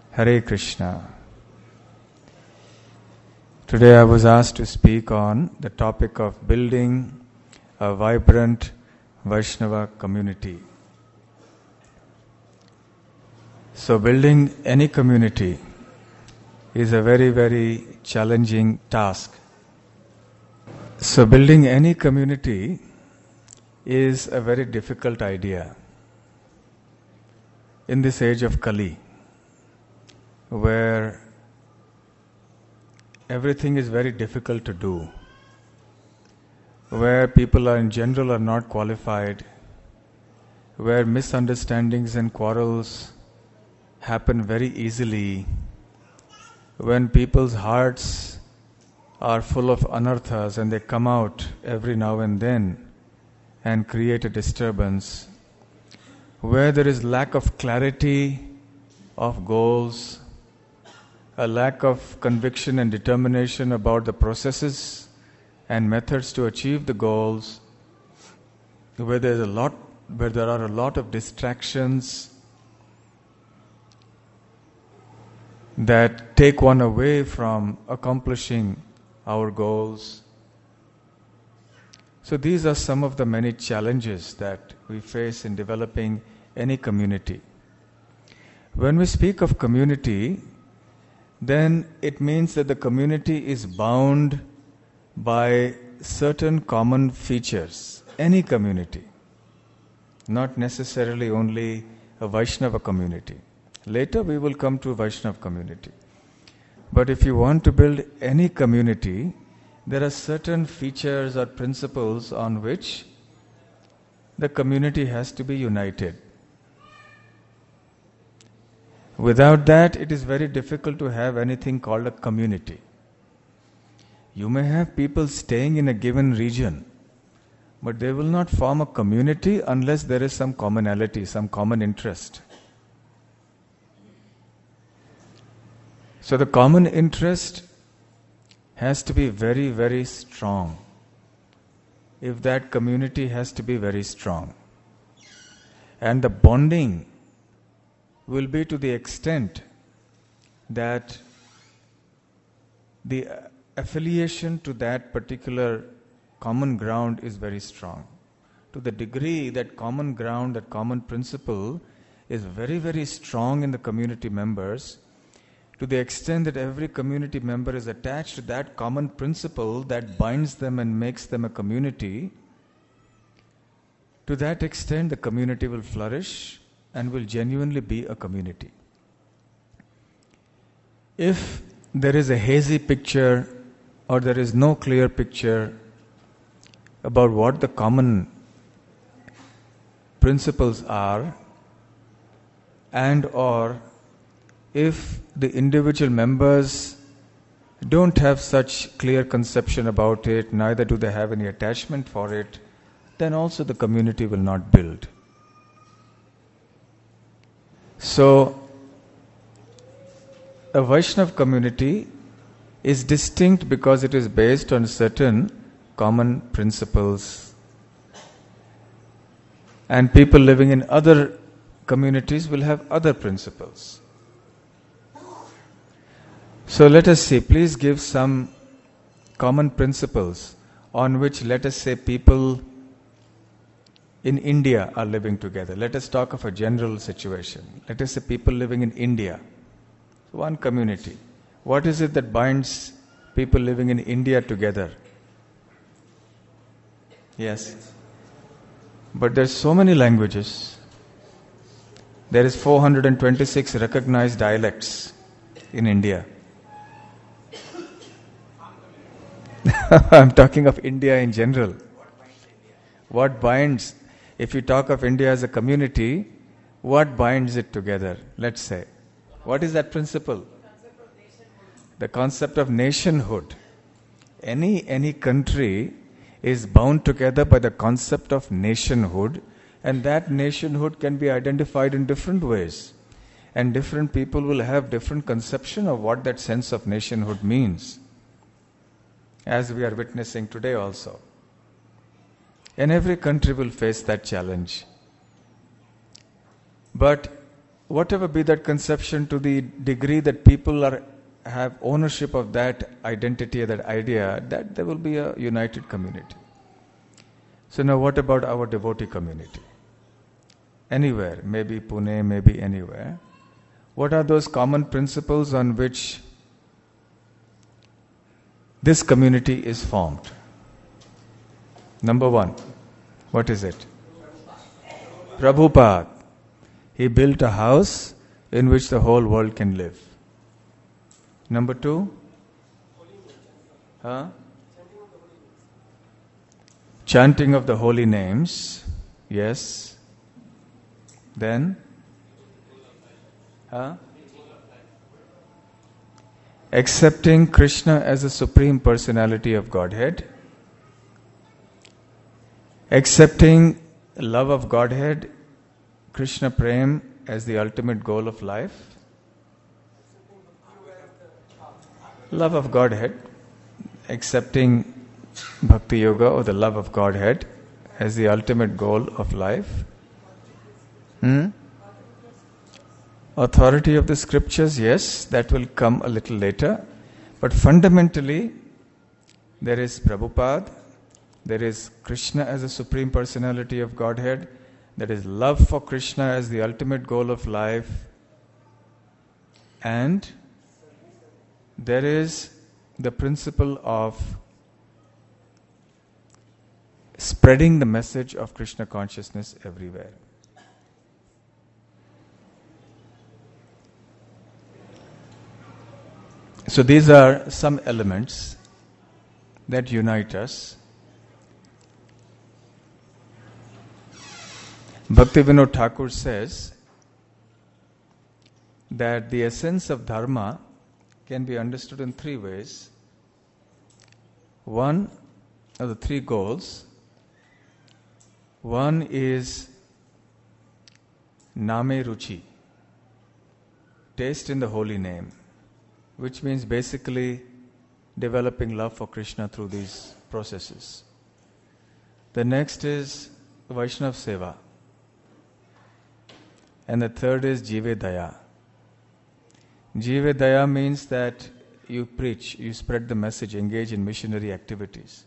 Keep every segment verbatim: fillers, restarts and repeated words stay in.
Hare Krishna. Today I was asked to speak on the topic of building a vibrant Vaishnava community. So building any community is a very, very challenging task. So building any community is a very difficult idea in this age of Kali, where everything is very difficult to do, where people are in general are not qualified, where misunderstandings and quarrels happen very easily, when people's hearts are full of anarthas and they come out every now and then and create a disturbance, where there is lack of clarity of goals, a lack of conviction and determination about the processes and methods to achieve the goals, where there is a lot, where there are a lot of distractions that take one away from accomplishing our goals. So these are some of the many challenges that we face in developing any community. When we speak of community, then it means that the community is bound by certain common features. Any community, not necessarily only a Vaishnava community. Later we will come to Vaishnava community. But if you want to build any community, there are certain features or principles on which the community has to be united. Without that, it is very difficult to have anything called a community. You may have people staying in a given region, but they will not form a community unless there is some commonality, some common interest. So the common interest has to be very, very strong. If that community has to be very strong. And the bonding will be to the extent that the affiliation to that particular common ground is very strong. To the degree that common ground, that common principle is very, very strong in the community members, to the extent that every community member is attached to that common principle that binds them and makes them a community, to that extent the community will flourish and will genuinely be a community. If there is a hazy picture or there is no clear picture about what the common principles are, and or if the individual members don't have such clear conception about it, neither do they have any attachment for it, then also the community will not build. So, a Vaishnava community is distinct because it is based on certain common principles. And people living in other communities will have other principles. So let us see, please give some common principles on which, let us say, people in India are living together. Let us talk of a general situation. Let us say people living in India, one community. What is it that binds people living in India together? Yes. But there's so many languages. There is four hundred twenty-six recognized dialects in India. I'm talking of India in general. What binds, if you talk of India as a community, what binds it together? Let's say. What is that principle? The concept of nationhood. Any, any country is bound together by the concept of nationhood, and that nationhood can be identified in different ways. And different people will have different conception of what that sense of nationhood means, as we are witnessing today also. And every country will face that challenge. But whatever be that conception, to the degree that people are have ownership of that identity, that idea, that there will be a united community. So now what about our devotee community? Anywhere, maybe Pune, maybe anywhere. What are those common principles on which this community is formed? Number one, what is it? Prabhupada. He built a house in which the whole world can live. Number two? Huh? Chanting of the holy names. Yes. Then? Huh? Accepting Krishna as the Supreme Personality of Godhead. Accepting love of Godhead, Krishna Prem, as the ultimate goal of life. Love of Godhead, accepting Bhakti Yoga or the love of Godhead as the ultimate goal of life. Hmm? Authority of the scriptures, yes, that will come a little later. But fundamentally, there is Prabhupada, there is Krishna as the Supreme Personality of Godhead, there is love for Krishna as the ultimate goal of life, and there is the principle of spreading the message of Krishna consciousness everywhere. So these are some elements that unite us. Bhaktivinoda Thakur says that the essence of dharma can be understood in three ways. One of the three goals. One is Name Ruchi, taste in the holy name, which means basically developing love for Krishna through these processes. The next is Vaishnav Seva. And the third is Jive Daya. Jive Daya means that you preach, you spread the message, engage in missionary activities.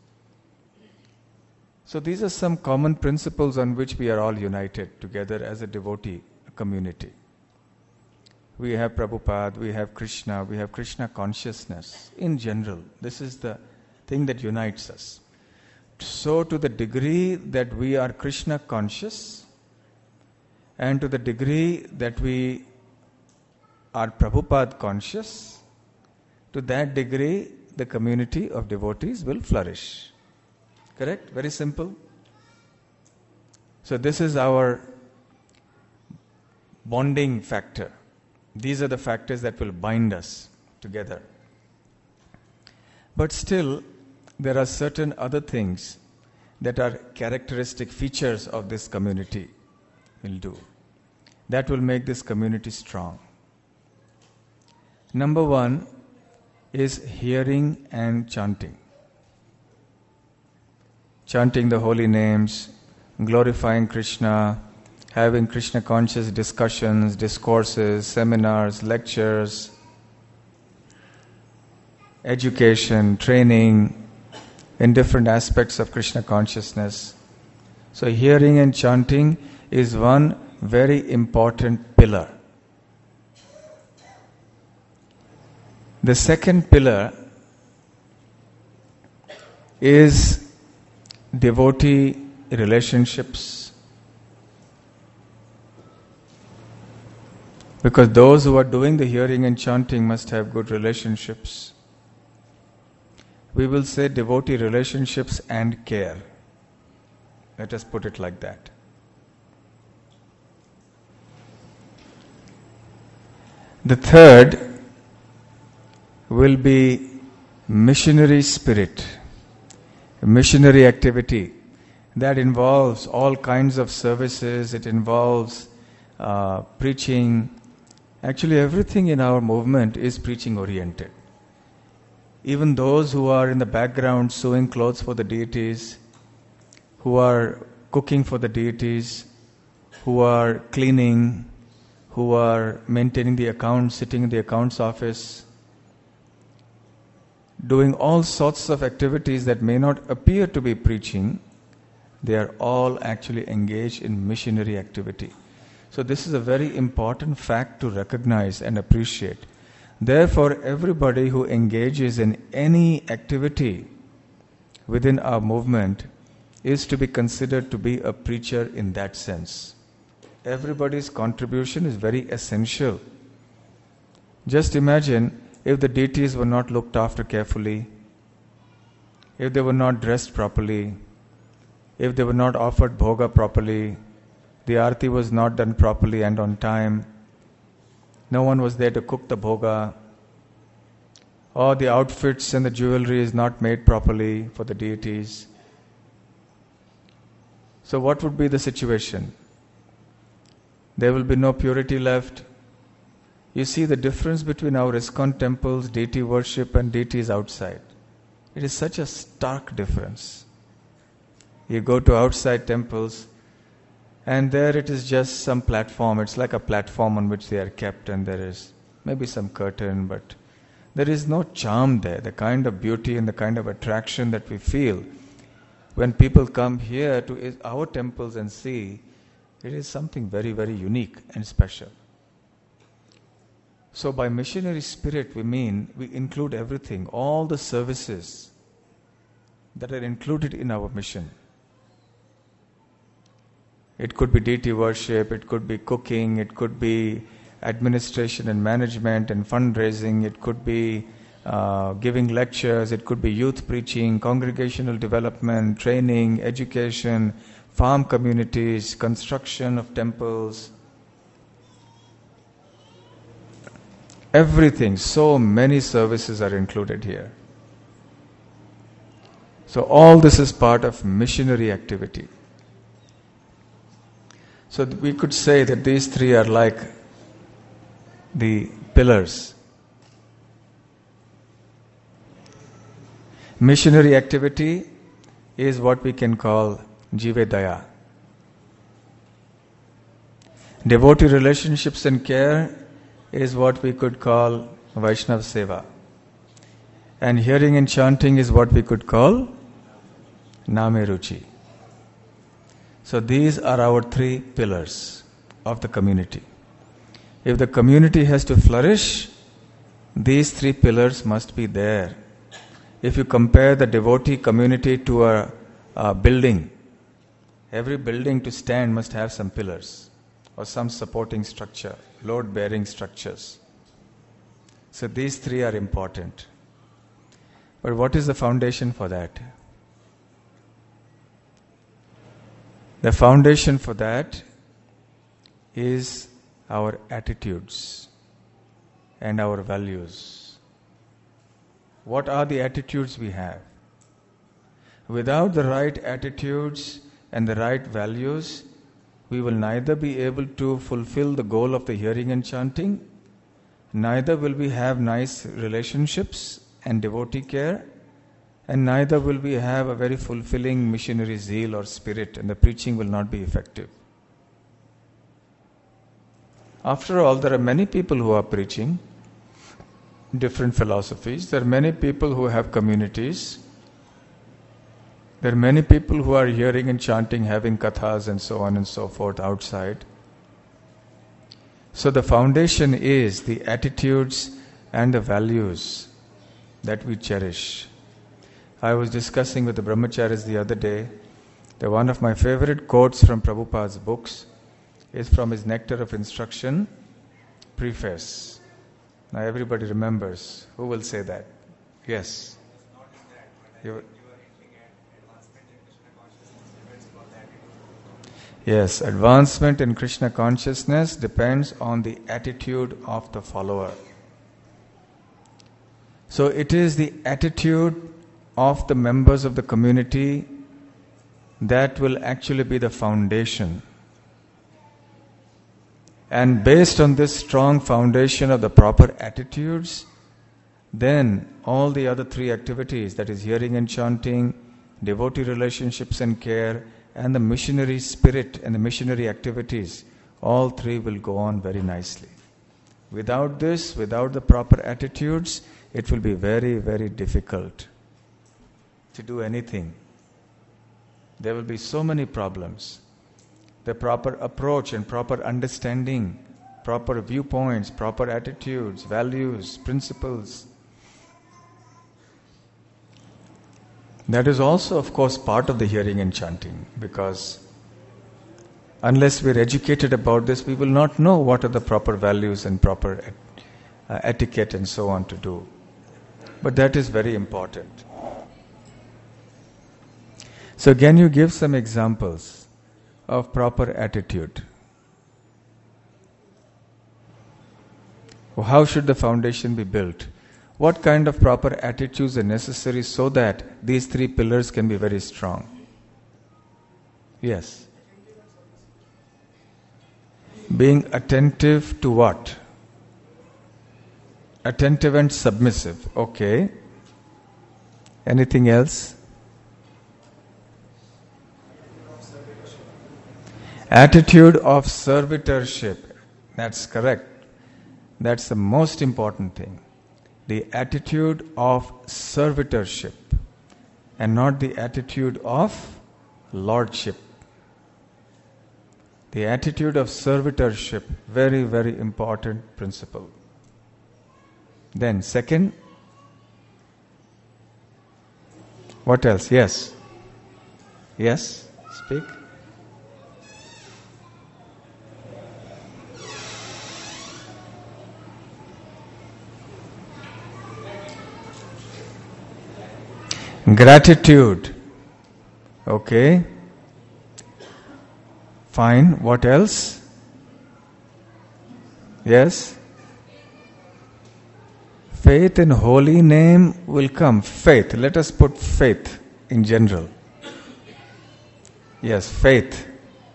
So these are some common principles on which we are all united together as a devotee community. We have Prabhupada, we have Krishna, we have Krishna consciousness in general. This is the thing that unites us. So to the degree that we are Krishna conscious, and to the degree that we are Prabhupada conscious, to that degree the community of devotees will flourish. Correct? Very simple. So this is our bonding factor. These are the factors that will bind us together. But still, there are certain other things that are characteristic features of this community will do. That will make this community strong. Number one is hearing and chanting. Chanting the holy names, glorifying Krishna, having Krishna conscious discussions, discourses, seminars, lectures, education, training in different aspects of Krishna consciousness. So hearing and chanting is one very important pillar. The second pillar is devotee relationships. Because those who are doing the hearing and chanting must have good relationships. We will say devotee relationships and care. Let us put it like that. The third will be missionary spirit, missionary activity that involves all kinds of services. It involves uh, preaching. Actually, everything in our movement is preaching oriented. Even those who are in the background sewing clothes for the deities, who are cooking for the deities, who are cleaning, who are maintaining the accounts, sitting in the accounts office, doing all sorts of activities that may not appear to be preaching, they are all actually engaged in missionary activity. So this is a very important fact to recognize and appreciate. Therefore, everybody who engages in any activity within our movement is to be considered to be a preacher in that sense. Everybody's contribution is very essential. Just imagine if the deities were not looked after carefully, if they were not dressed properly, if they were not offered bhoga properly, the arati was not done properly and on time, no one was there to cook the bhoga, or the outfits and the jewelry is not made properly for the deities. So what would be the situation? There will be no purity left. You see the difference between our ISKCON temples, deity worship and deities outside. It is such a stark difference. You go to outside temples and there it is just some platform. It's like a platform on which they are kept and there is maybe some curtain, but there is no charm there. The kind of beauty and the kind of attraction that we feel when people come here to our temples and see, it is something very, very unique and special. So by missionary spirit we mean we include everything, all the services that are included in our mission. It could be deity worship, it could be cooking, it could be administration and management and fundraising, it could be uh, giving lectures, it could be youth preaching, congregational development, training, education, farm communities, construction of temples. Everything, so many services are included here. So all this is part of missionary activity. So we could say that these three are like the pillars. Missionary activity is what we can call Jive Daya. Devotee relationships and care is what we could call Vaishnav Seva. And hearing and chanting is what we could call Name Ruchi. So these are our three pillars of the community. If the community has to flourish, these three pillars must be there. If you compare the devotee community to a, a building, every building to stand must have some pillars or some supporting structure, load-bearing structures. So these three are important. But what is the foundation for that? The foundation for that is our attitudes and our values. What are the attitudes we have? Without the right attitudes and the right values, we will neither be able to fulfill the goal of the hearing and chanting, neither will we have nice relationships and devotee care, and neither will we have a very fulfilling missionary zeal or spirit, and the preaching will not be effective. After all, there are many people who are preaching different philosophies. There are many people who have communities. There are many people who are hearing and chanting, having kathas and so on and so forth outside. So the foundation is the attitudes and the values that we cherish. I was discussing with the brahmacharis the other day that one of my favorite quotes from Prabhupada's books is from his Nectar of Instruction preface. Now everybody remembers. Who will say that? Yes. You, yes, advancement in Krishna consciousness depends on the attitude of the follower. So it is the attitude of the members of the community that will actually be the foundation. And based on this strong foundation of the proper attitudes, then all the other three activities, that is hearing and chanting, devotee relationships and care, and the missionary spirit and the missionary activities, all three will go on very nicely. Without this, without the proper attitudes, it will be very, very difficult to do anything. There will be so many problems. The proper approach and proper understanding, proper viewpoints, proper attitudes, values, principles. That is also, of course, part of the hearing and chanting, because unless we're educated about this, we will not know what are the proper values and proper et- uh, etiquette and so on to do. But that is very important. So can you give some examples of proper attitude? How should the foundation be built? What kind of proper attitudes are necessary so that these three pillars can be very strong? Yes. Being attentive to what? Attentive and submissive. Okay. Anything else? Attitude of servitorship. That's correct. That's the most important thing. The attitude of servitorship and not the attitude of lordship. The attitude of servitorship, very, very important principle. Then, second, what else? Yes. Yes, speak. Gratitude. Okay. Fine. What else? Yes. Faith in holy name will come. Faith. Let us put faith in general. Yes, faith.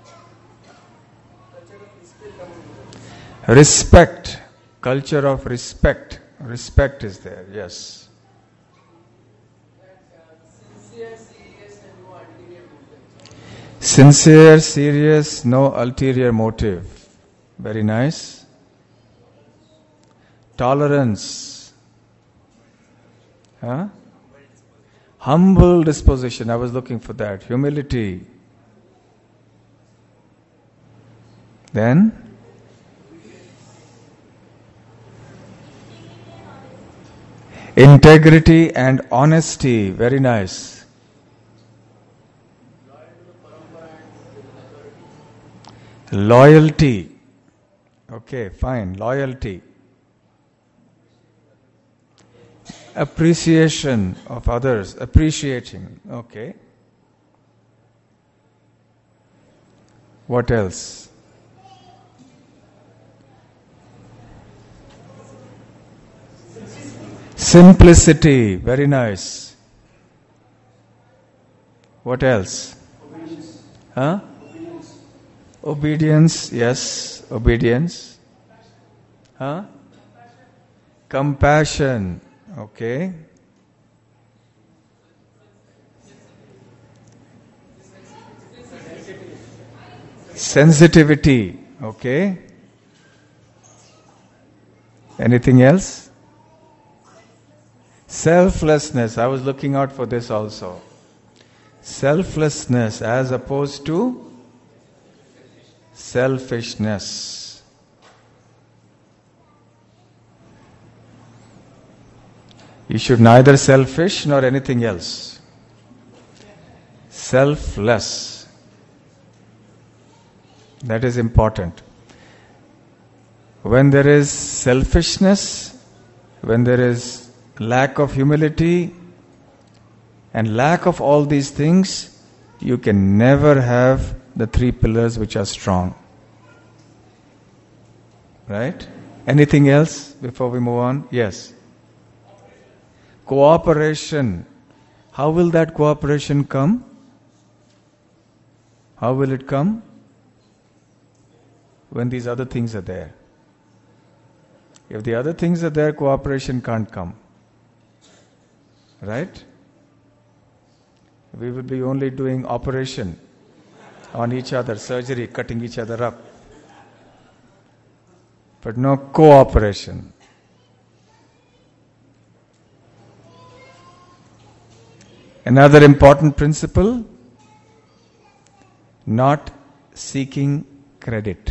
Respect. Culture of respect. Respect is there. Yes. Sincere, serious, no ulterior motive. Very nice. Tolerance. Huh? Humble disposition. I was looking for that. Humility. Then? Integrity and honesty. Very nice. Loyalty. Okay, fine. Loyalty. Appreciation of others. Appreciating. Okay. What else? Simplicity. Very nice. What else? Huh? Obedience, yes, obedience. Huh? Compassion, okay. Sensitivity, okay. Anything else? Selflessness, I was looking out for this also. Selflessness as opposed to selfishness. You should neither selfish nor anything else. Selfless. That is important. When there is selfishness, when there is lack of humility and lack of all these things, you can never have the three pillars which are strong. Right? Anything else before we move on? Yes. Cooperation. How will that cooperation come? How will it come? When these other things are there. If the other things are there, cooperation can't come. Right? We will be only doing operation on each other, surgery, cutting each other up. but no cooperation. Another important principle, not seeking credit.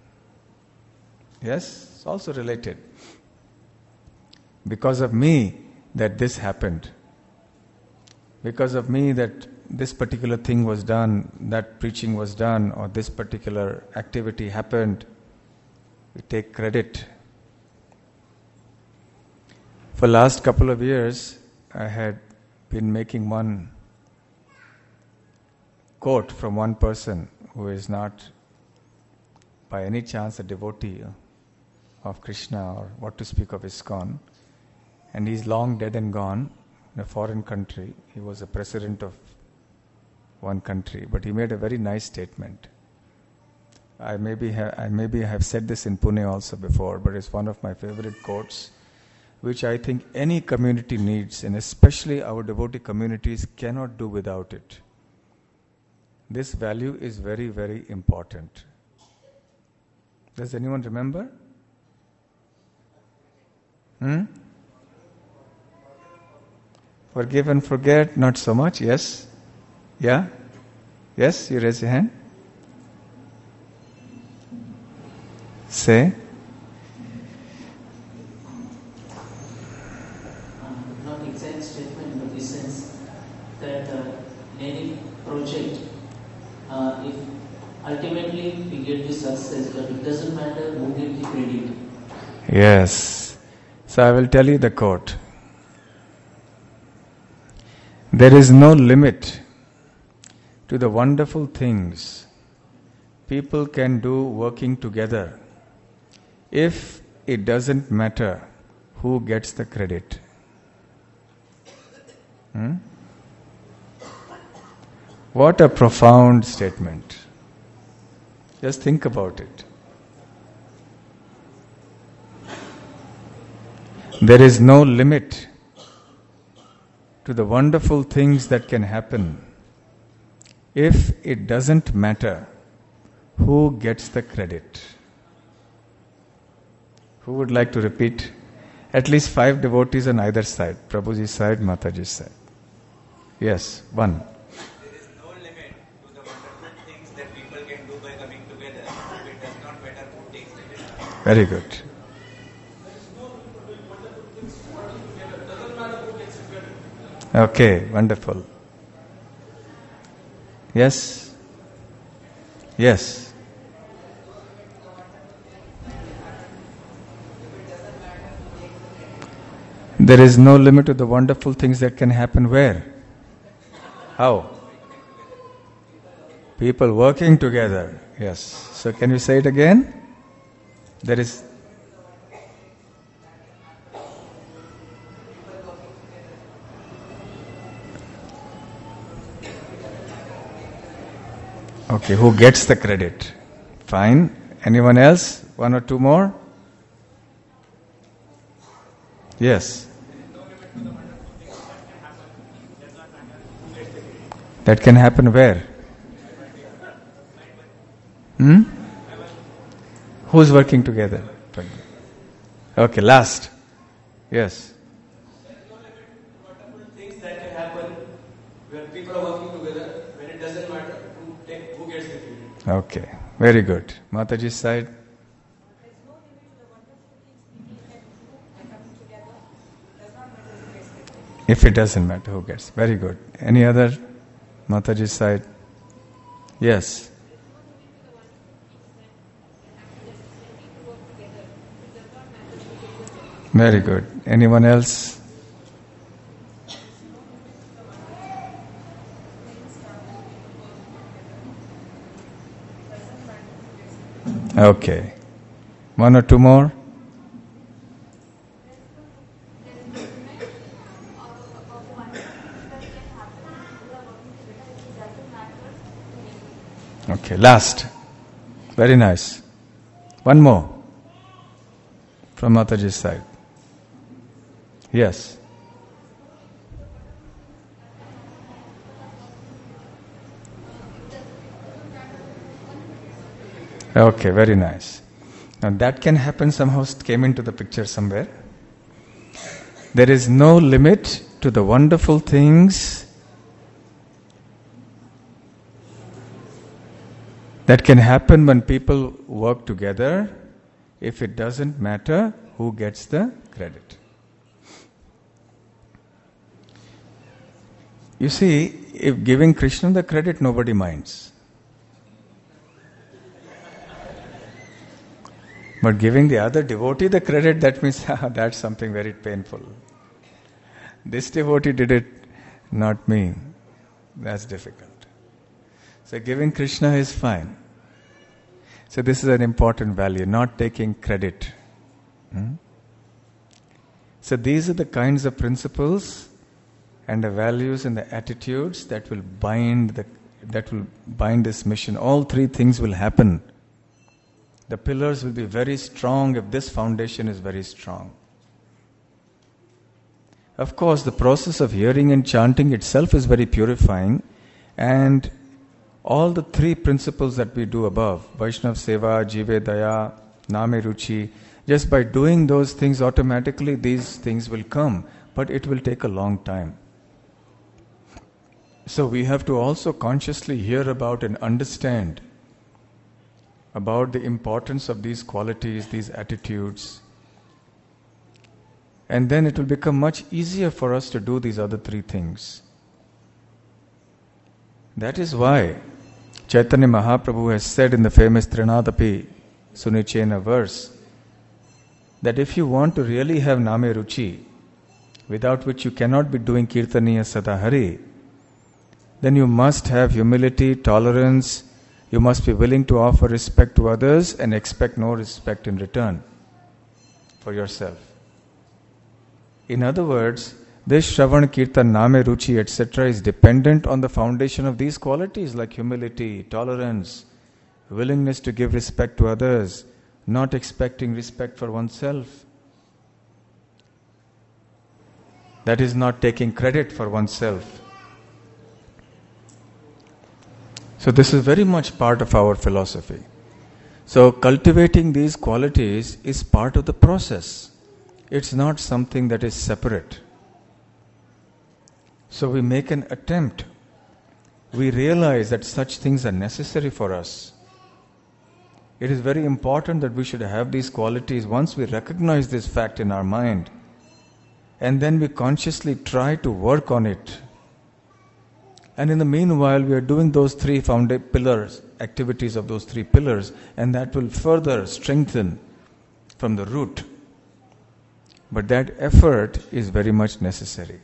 Yes, it's also related. Because of me that this happened. Because of me that this particular thing was done, that preaching was done, or this particular activity happened. We take credit. For last couple of years, I had been making one quote from one person who is not by any chance a devotee of Krishna, or what to speak of ISKCON, and he's long dead and gone in a foreign country. He was a president of one country, but he made a very nice statement. I maybe ha- I maybe have said this in Pune also before, but it's one of my favorite quotes, which I think any community needs, and especially our devotee communities cannot do without it. This value is very, very important. Does anyone remember? Hmm? Forgive and forget, not so much, yes? Yeah? Yes, you raise your hand. Say. Not exact statement, but the sense that uh, any project, uh, if ultimately we get the success, but it doesn't matter who gets the credit. Yes. So I will tell you the quote. There is no limit to the wonderful things people can do working together if it doesn't matter who gets the credit. Hmm? What a profound statement. Just think about it. There is no limit to the wonderful things that can happen if it doesn't matter who gets the credit. Who would like to repeat? At least five devotees on either side. Prabhuji's side, Mataji's side. Yes, one. There is no limit to the wonderful things that people can do by coming together. It does not matter who takes the credit. Very good. Okay, wonderful. Yes? Yes. There is no limit to the wonderful things that can happen where? How? People working together. Yes. So can you say it again? There is... Okay, who gets the credit? Fine. Anyone else? One or two more? Yes. That can happen where? Hmm? Who's working together? Okay, last. Yes. Wonderful things that can happen where people are working together when it doesn't matter who, take, who gets the credit. Okay, very good. Mataji's side. If it doesn't matter who gets. Very good. Any other? Mataji's side. Yes. Very good. Anyone else? Okay. One or two more? Okay, last. Very nice. One more. From Mataji's side. Yes. Okay, very nice. Now that can happen somehow, came into the picture somewhere. There is no limit to the wonderful things that can happen when people work together, if it doesn't matter who gets the credit. You see, if giving Krishna the credit, nobody minds. But giving the other devotee the credit, that means that's something very painful. This devotee did it, not me. That's difficult. So giving Krishna is fine. So this is an important value, not taking credit. Hmm? So these are the kinds of principles and the values and the attitudes that will bind the that will bind this mission. All three things will happen. The pillars will be very strong if this foundation is very strong. Of course, the process of hearing and chanting itself is very purifying, and all the three principles that we do above, Vaishnav Seva, Jive Daya, Name Ruchi, just by doing those things automatically these things will come, but it will take a long time. So we have to also consciously hear about and understand about the importance of these qualities, these attitudes. And then it will become much easier for us to do these other three things. That is why Chaitanya Mahaprabhu has said in the famous Trinadapi Sunichena verse that if you want to really have Name Ruchi, without which you cannot be doing Kirtaniya Sadahari, then you must have humility, tolerance. You must be willing to offer respect to others and expect no respect in return for yourself. In other words, this Shravan, Kirtan, Name, Ruchi, et cetera is dependent on the foundation of these qualities like humility, tolerance, willingness to give respect to others, not expecting respect for oneself. That is not taking credit for oneself. So this is very much part of our philosophy. So cultivating these qualities is part of the process. It's not something that is separate. So we make an attempt. We realize that such things are necessary for us. It is very important that we should have these qualities once we recognize this fact in our mind. And then we consciously try to work on it. And in the meanwhile, we are doing those three founda- pillars, activities of those three pillars, and that will further strengthen from the root. But that effort is very much necessary.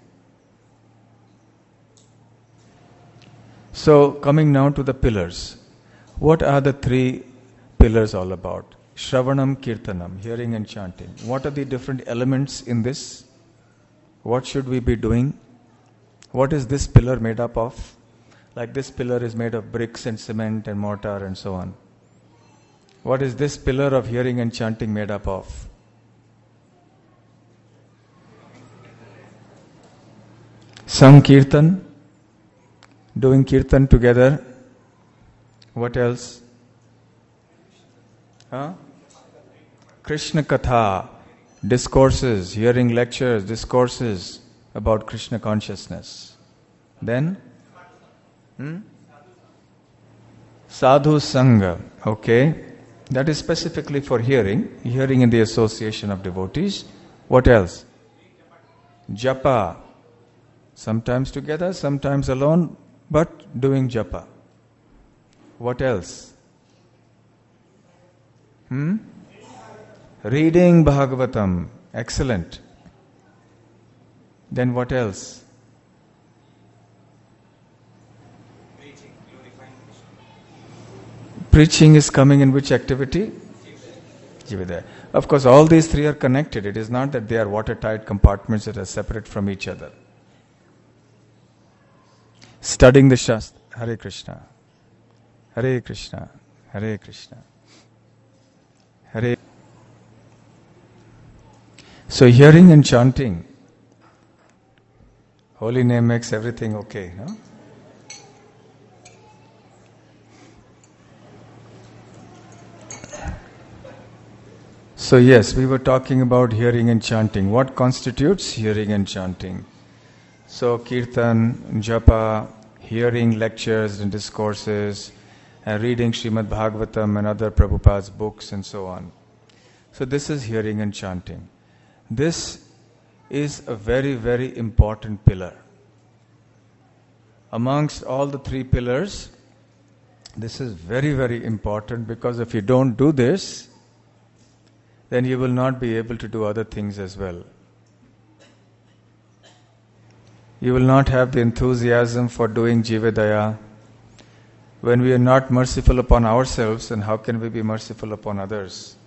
So, coming now to the pillars. What are the three pillars all about? Shravanam, Kirtanam, hearing and chanting. What are the different elements in this? What should we be doing? What is this pillar made up of? Like this pillar is made of bricks and cement and mortar and so on. What is this pillar of hearing and chanting made up of? Sankirtan, doing kirtan together. What else? Huh? Krishna Katha, discourses, hearing lectures, discourses about Krishna consciousness. Then? Hmm? Sadhu Sangha, okay. That is specifically for hearing, hearing in the association of devotees. What else? Japa, sometimes together, sometimes alone, but doing japa. What else? Hmm? Reading Bhagavatam, excellent. Then what else? Preaching, glorifying Krishna. Preaching is coming in which activity? Jividaya. Of course, all these three are connected. It is not that they are watertight compartments that are separate from each other. Studying the Shastra. Hare Krishna. Hare Krishna. Hare Krishna. Hare. So hearing and chanting. Holy name makes everything okay, no? So yes, we were talking about hearing and chanting. What constitutes hearing and chanting? So kirtan, japa, hearing lectures and discourses, and reading Srimad Bhagavatam and other Prabhupada's books and so on. So this is hearing and chanting. This is a very, very important pillar. Amongst all the three pillars, this is very, very important, because if you don't do this, then you will not be able to do other things as well. You will not have the enthusiasm for doing Jivedaya. When we are not merciful upon ourselves, then how can we be merciful upon others?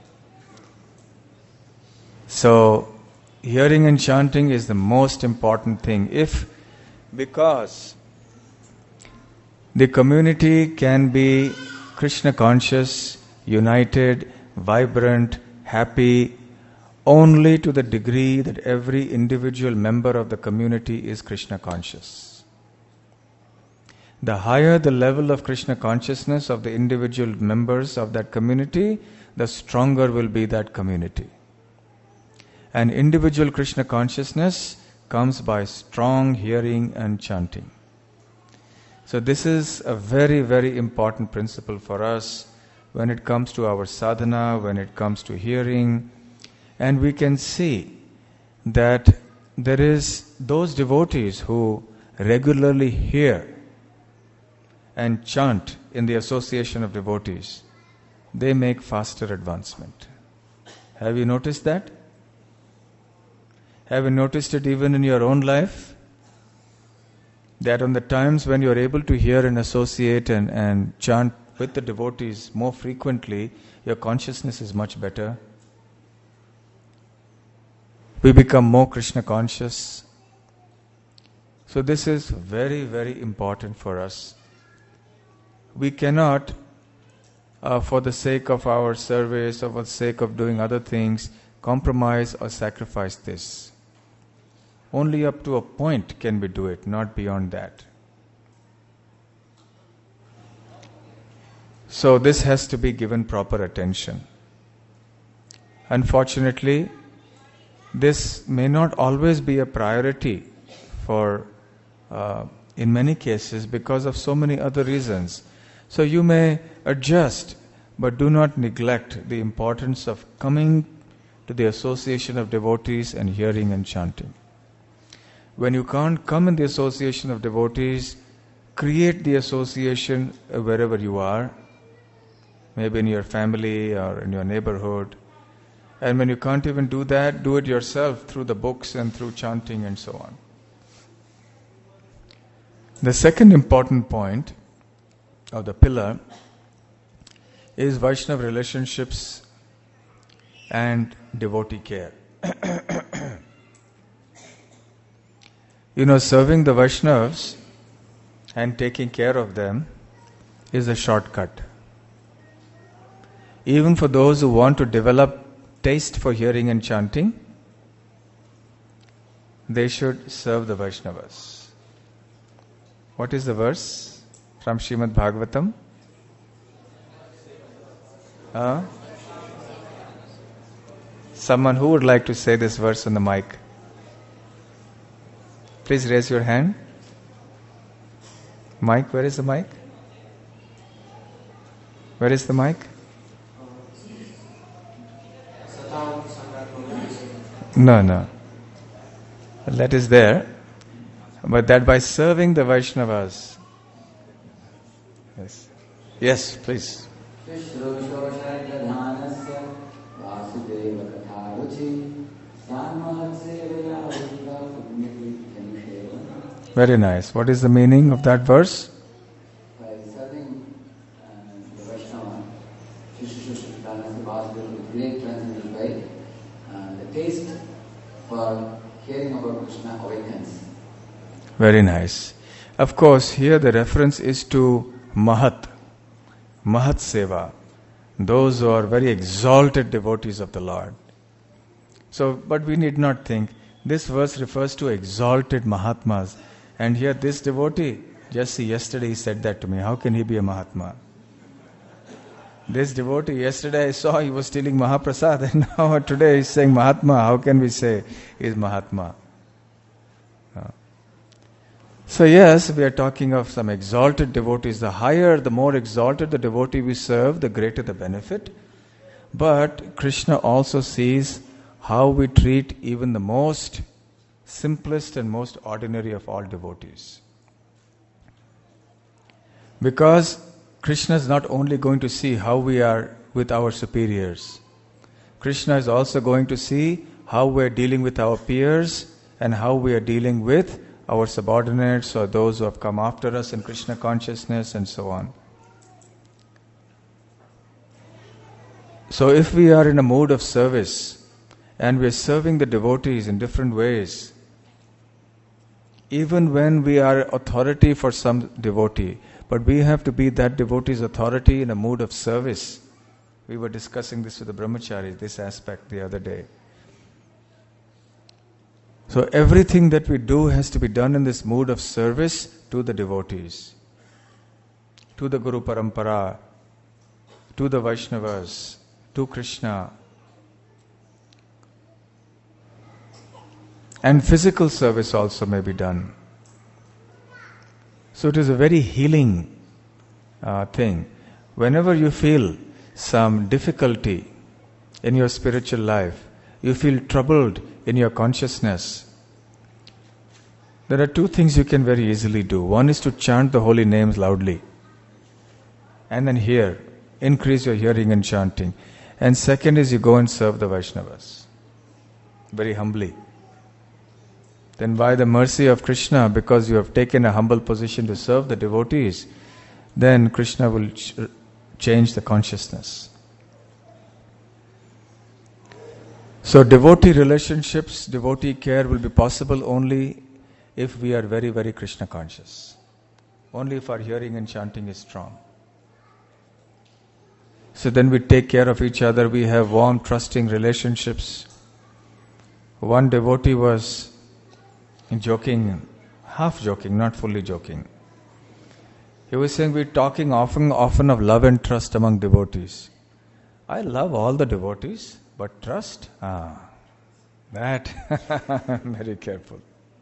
So, hearing and chanting is the most important thing. If, because the community can be Krishna conscious, united, vibrant, happy, only to the degree that every individual member of the community is Krishna conscious. The higher the level of Krishna consciousness of the individual members of that community, the stronger will be that community. And individual Krishna consciousness comes by strong hearing and chanting. So this is a very, very important principle for us when it comes to our sadhana, when it comes to hearing. And we can see that there is those devotees who regularly hear and chant in the association of devotees, they make faster advancement. Have you noticed that? Have you noticed it even in your own life? That on the times when you are able to hear and associate and, and chant with the devotees more frequently, your consciousness is much better. We become more Krishna conscious. So this is very, very important for us. We cannot, uh, for the sake of our service or for the sake of doing other things, compromise or sacrifice this. Only up to a point can we do it, not beyond that. So this has to be given proper attention. Unfortunately, this may not always be a priority for, uh, in many cases, because of so many other reasons. So you may adjust, but do not neglect the importance of coming to the association of devotees and hearing and chanting. When you can't come in the association of devotees, create the association wherever you are, maybe in your family or in your neighborhood. And when you can't even do that, do it yourself through the books and through chanting and so on. The second important point of the pillar is Vaishnava relationships and devotee care. You know, serving the Vaishnavas and taking care of them is a shortcut. Even for those who want to develop taste for hearing and chanting, they should serve the Vaishnavas. What is the verse from Srimad Bhagavatam? Uh? Someone who would like to say this verse on the mic? Please raise your hand. Mic, where is the mic? Where is the mic? No, no. That is there. But that by serving the Vaishnavas. Yes. Yes, please. Very nice. What is the meaning of that verse? By serving uh, the Vaishnava, with great transcendental way, uh, the taste for hearing about Krishna awakens. Very nice. Of course, here the reference is to Mahat, Mahat Seva, those who are very exalted devotees of the Lord. So, but we need not think. This verse refers to exalted Mahatmas. And here this devotee, just see, yesterday he said that to me. How can he be a Mahatma? This devotee, yesterday I saw he was stealing Mahaprasad, and now today he's saying Mahatma. How can we say he's Mahatma? Uh, So yes, we are talking of some exalted devotees. The higher, the more exalted the devotee we serve, the greater the benefit. But Krishna also sees how we treat even the most simplest and most ordinary of all devotees. Because Krishna is not only going to see how we are with our superiors, Krishna is also going to see how we are dealing with our peers and how we are dealing with our subordinates or those who have come after us in Krishna consciousness and so on. So if we are in a mood of service and we are serving the devotees in different ways, even when we are authority for some devotee, but we have to be that devotee's authority in a mood of service. We were discussing this with the brahmacharis, this aspect the other day. So everything that we do has to be done in this mood of service to the devotees, to the Guru Parampara, to the Vaishnavas, to Krishna. And physical service also may be done. So it is a very healing uh, thing. Whenever you feel some difficulty in your spiritual life, you feel troubled in your consciousness, there are two things you can very easily do. One is to chant the holy names loudly and then hear, increase your hearing and chanting. And second is you go and serve the Vaishnavas very humbly. Then by the mercy of Krishna, because you have taken a humble position to serve the devotees, then Krishna will ch- change the consciousness. So devotee relationships, devotee care will be possible only if we are very, very Krishna conscious. Only if our hearing and chanting is strong. So then we take care of each other, we have warm, trusting relationships. One devotee was joking, half joking, not fully joking. He was saying we're talking often, often of love and trust among devotees. I love all the devotees, but trust? Ah, that, very careful.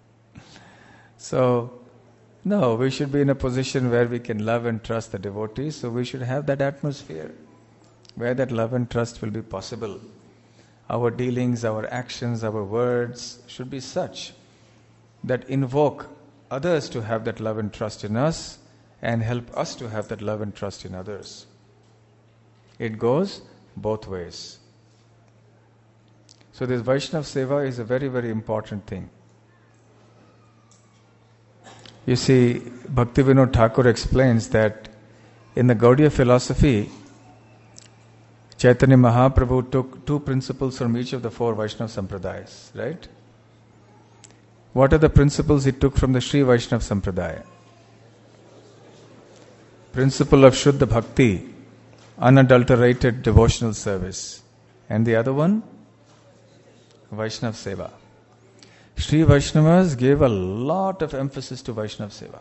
So, no, we should be in a position where we can love and trust the devotees, so we should have that atmosphere where that love and trust will be possible. Our dealings, our actions, our words should be such that invoke others to have that love and trust in us and help us to have that love and trust in others. It goes both ways. So this Vaishnava Seva is a very, very important thing. You see, Bhaktivinoda Thakur explains that in the Gaudiya philosophy, Chaitanya Mahaprabhu took two principles from each of the four Vaishnava Sampradayas, right? What are the principles he took from the Sri Vaishnava Sampradaya? Principle of Shuddha Bhakti, unadulterated devotional service. And the other one? Vaishnava Seva. Sri Vaishnavas gave a lot of emphasis to Vaishnava Seva.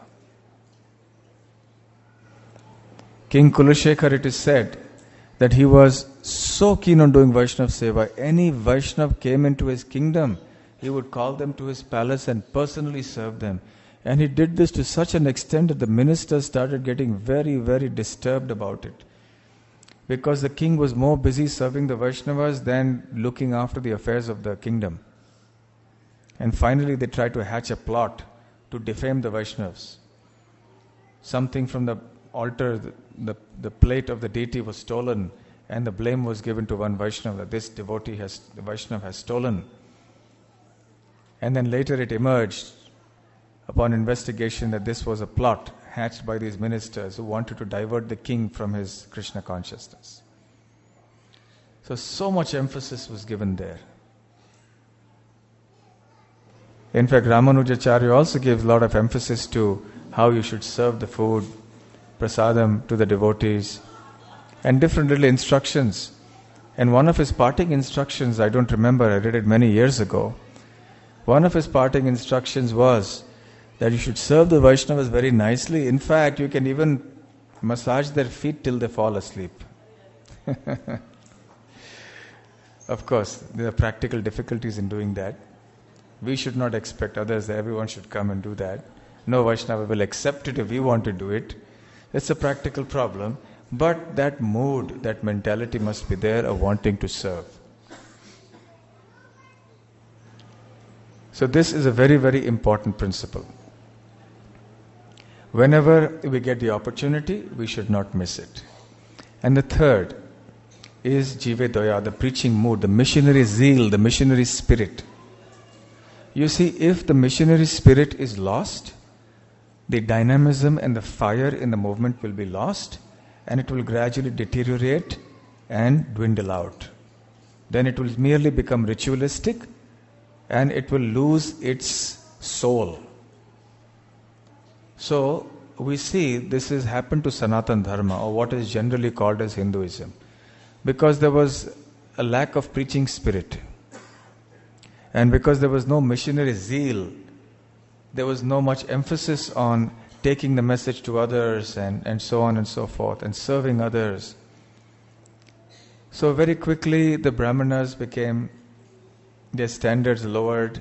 King Kulashekar, it is said that he was so keen on doing Vaishnava Seva. Any Vaishnav came into his kingdom, he would call them to his palace and personally serve them. And he did this to such an extent that the ministers started getting very, very disturbed about it. Because the king was more busy serving the Vaishnavas than looking after the affairs of the kingdom. And finally they tried to hatch a plot to defame the Vaishnavas. Something from the altar, the, the, the plate of the deity was stolen, and the blame was given to one Vaishnava that this devotee has, the Vaishnava has stolen. And then later it emerged upon investigation that this was a plot hatched by these ministers who wanted to divert the king from his Krishna consciousness. So, so much emphasis was given there. In fact, Ramanujacharya also gives a lot of emphasis to how you should serve the food, prasadam to the devotees, and different little instructions. And one of his parting instructions, I don't remember, I read it many years ago. One of his parting instructions was that you should serve the Vaishnavas very nicely. In fact, you can even massage their feet till they fall asleep. Of course, there are practical difficulties in doing that. We should not expect others that everyone should come and do that. No Vaishnava will accept it if we want to do it. It's a practical problem. But that mood, that mentality must be there of wanting to serve. So this is a very, very important principle. Whenever we get the opportunity, we should not miss it. And the third is Jive Doya, the preaching mood, the missionary zeal, the missionary spirit. You see, if the missionary spirit is lost, the dynamism and the fire in the movement will be lost, and it will gradually deteriorate and dwindle out. Then it will merely become ritualistic, and it will lose its soul. So, we see this has happened to Sanatana Dharma, or what is generally called as Hinduism, because there was a lack of preaching spirit. And because there was no missionary zeal, there was no much emphasis on taking the message to others and, and so on and so forth, and serving others. So very quickly the Brahmanas became, their standards lowered,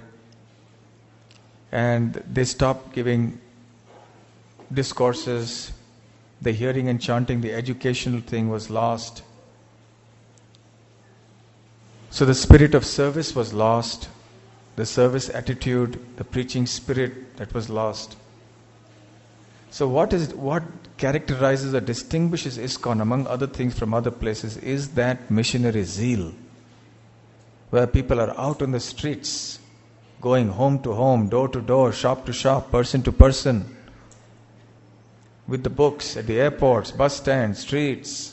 and they stopped giving discourses. The hearing and chanting, the educational thing was lost. So the spirit of service was lost, the service attitude, the preaching spirit, that was lost. So what is what characterizes or distinguishes ISKCON among other things from other places is that missionary zeal, where people are out on the streets, going home to home, door to door, shop to shop, person to person, with the books at the airports, bus stands, streets,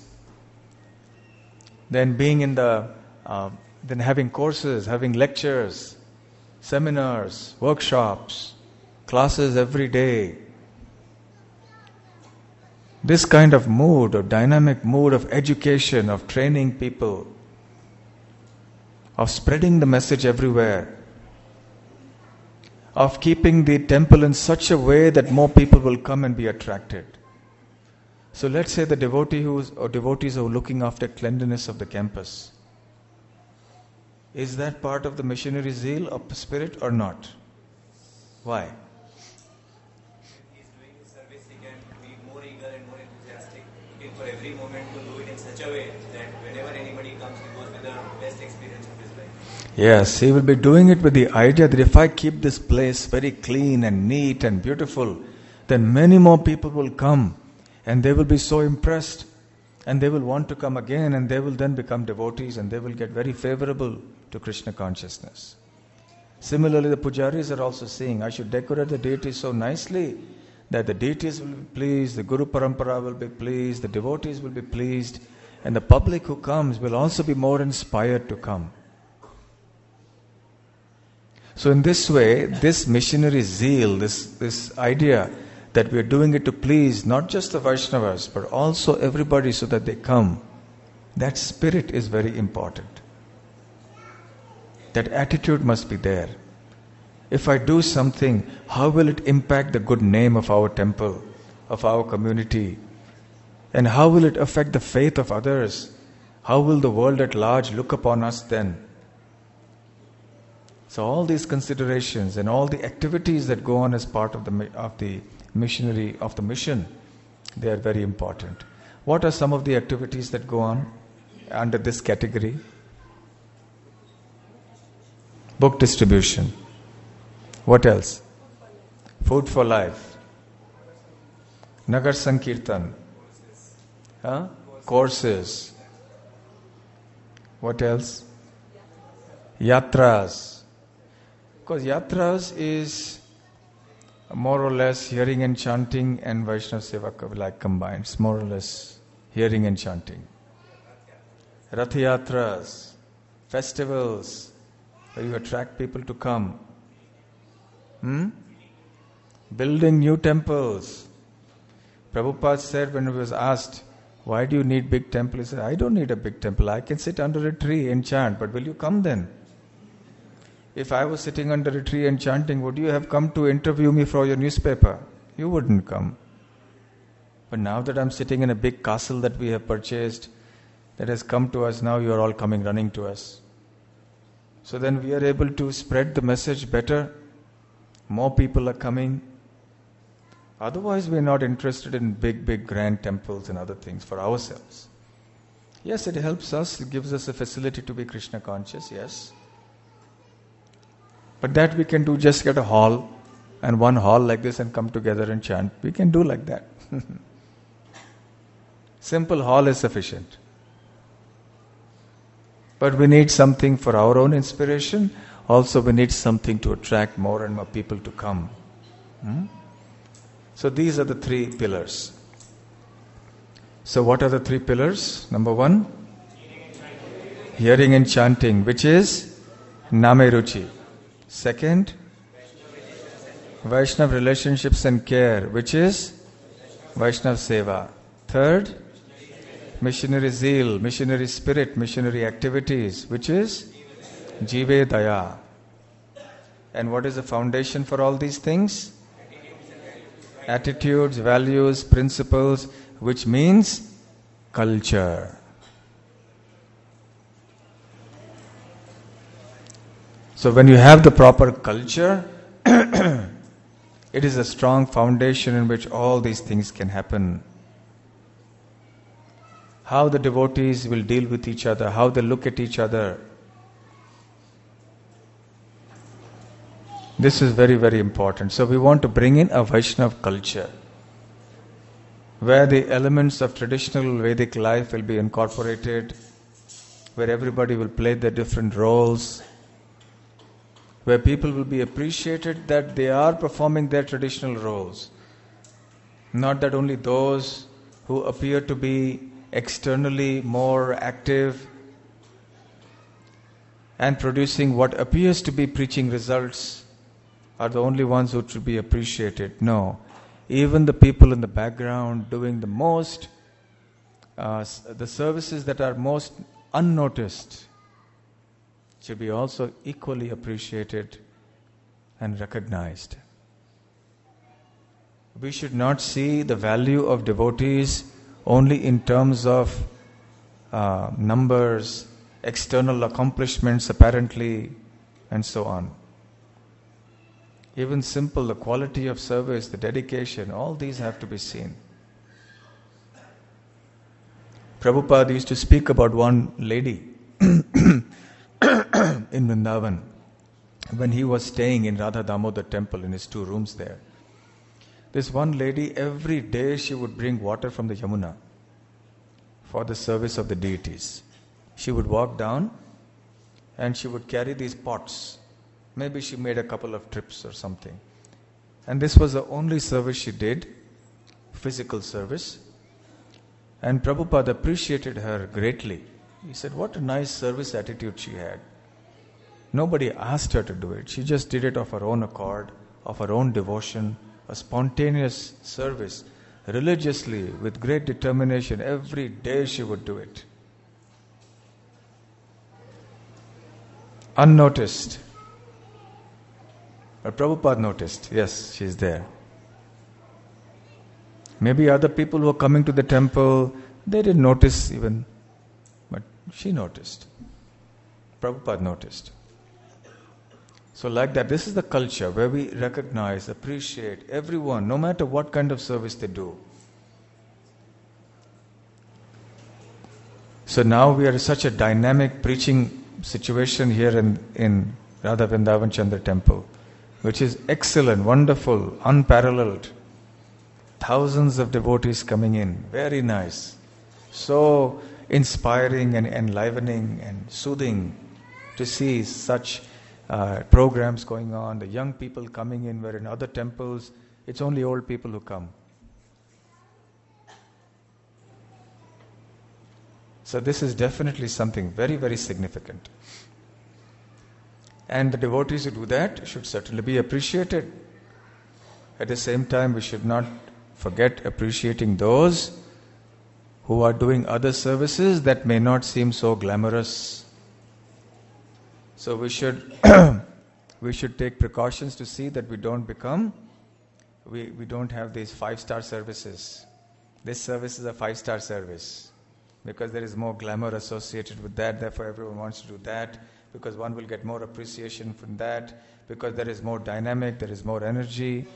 then being in the, uh, then having courses, having lectures, seminars, workshops, classes every day. This kind of mood, of dynamic mood of education, of training people, of spreading the message everywhere, of keeping the temple in such a way that more people will come and be attracted. So let's say the devotee who's, or devotees who are looking after cleanliness of the campus. Is that part of the missionary zeal of the spirit or not? Why? When he's doing his service, he can be more eager and more enthusiastic, looking for every moment to do it in such a way that whenever anybody comes, he goes with the best experience of his life. Yes, he will be doing it with the idea that if I keep this place very clean and neat and beautiful, then many more people will come and they will be so impressed and they will want to come again, and they will then become devotees and they will get very favorable to Krishna consciousness. Similarly, the pujaris are also saying, I should decorate the deities so nicely that the deities will be pleased, the Guru Parampara will be pleased, the devotees will be pleased, and the public who comes will also be more inspired to come. So in this way, this missionary zeal, this, this idea that we are doing it to please not just the Vaishnavas, but also everybody so that they come, that spirit is very important. That attitude must be there. If I do something, how will it impact the good name of our temple, of our community? And how will it affect the faith of others? How will the world at large look upon us then? So all these considerations and all the activities that go on as part of the of the missionary of the mission, they are very important. What are some of the activities that go on under this category? Book distribution. What else? Food for life. Nagar Sankirtan. Huh? Courses. What else? Yatras. Because yatras is more or less hearing and chanting and Vaishnava Seva like combined. It's more or less hearing and chanting. Rath Yatras, festivals, where you attract people to come. Hmm? Building new temples. Prabhupada said when he was asked, why do you need big temple? He said, I don't need a big temple. I can sit under a tree and chant, but will you come then? If I was sitting under a tree and chanting, would you have come to interview me for your newspaper? You wouldn't come. But now that I'm sitting in a big castle that we have purchased, that has come to us, now you are all coming running to us. So then we are able to spread the message better. More people are coming. Otherwise, we are not interested in big, big grand temples and other things for ourselves. Yes, it helps us, it gives us a facility to be Krishna conscious, yes. But that we can do, just get a hall and one hall like this and come together and chant. We can do like that. Simple hall is sufficient. But we need something for our own inspiration. Also we need something to attract more and more people to come. Hmm? So these are the three pillars. So what are the three pillars? Number one, hearing and chanting, which is Name Ruchi. Second, Vaishnav relationships and care, which is Vaishnav Seva. Third, missionary zeal, missionary spirit, missionary activities, which is Jive Daya. And what is the foundation for all these things? Attitudes, values, principles, which means culture. So when you have the proper culture, it is a strong foundation in which all these things can happen. How the devotees will deal with each other, how they look at each other. This is very, very important. So we want to bring in a Vaishnav culture, where the elements of traditional Vedic life will be incorporated, where everybody will play their different roles, where people will be appreciated that they are performing their traditional roles. Not that only those who appear to be externally more active and producing what appears to be preaching results are the only ones who should be appreciated. No. Even the people in the background doing the most, uh, the services that are most unnoticed should be also equally appreciated and recognized. We should not see the value of devotees only in terms of uh, numbers, external accomplishments apparently, and so on. Even simple, the quality of service, the dedication, all these have to be seen. Prabhupada used to speak about one lady in Vrindavan when he was staying in Radha Damodar temple in his two rooms there. This one lady, every day she would bring water from the Yamuna for the service of the deities. She would walk down and she would carry these pots. Maybe she made a couple of trips or something. And this was the only service she did, physical service. And Prabhupada appreciated her greatly. He said, what a nice service attitude she had. Nobody asked her to do it. She just did it of her own accord, of her own devotion, a spontaneous service, religiously, with great determination. Every day she would do it. Unnoticed. But Prabhupada noticed, yes, she is there. Maybe other people who are coming to the temple, they didn't notice even. But she noticed. Prabhupada noticed. So like that, this is the culture where we recognize, appreciate everyone, no matter what kind of service they do. So now we are in such a dynamic preaching situation here in, in Radha Vrindavan Chandra temple, which is excellent, wonderful, unparalleled. Thousands of devotees coming in, very nice. So inspiring and enlivening and soothing to see such uh, programs going on, the young people coming in, where in other temples it's only old people who come. So this is definitely something very, very significant. And the devotees who do that should certainly be appreciated. At the same time, we should not forget appreciating those who are doing other services that may not seem so glamorous. So we should we should take precautions to see that we don't become, we, we don't have these five-star services. This service is a five-star service. because there is more glamour associated with that, therefore everyone wants to do that, because one will get more appreciation from that, because there is more dynamic, there is more energy.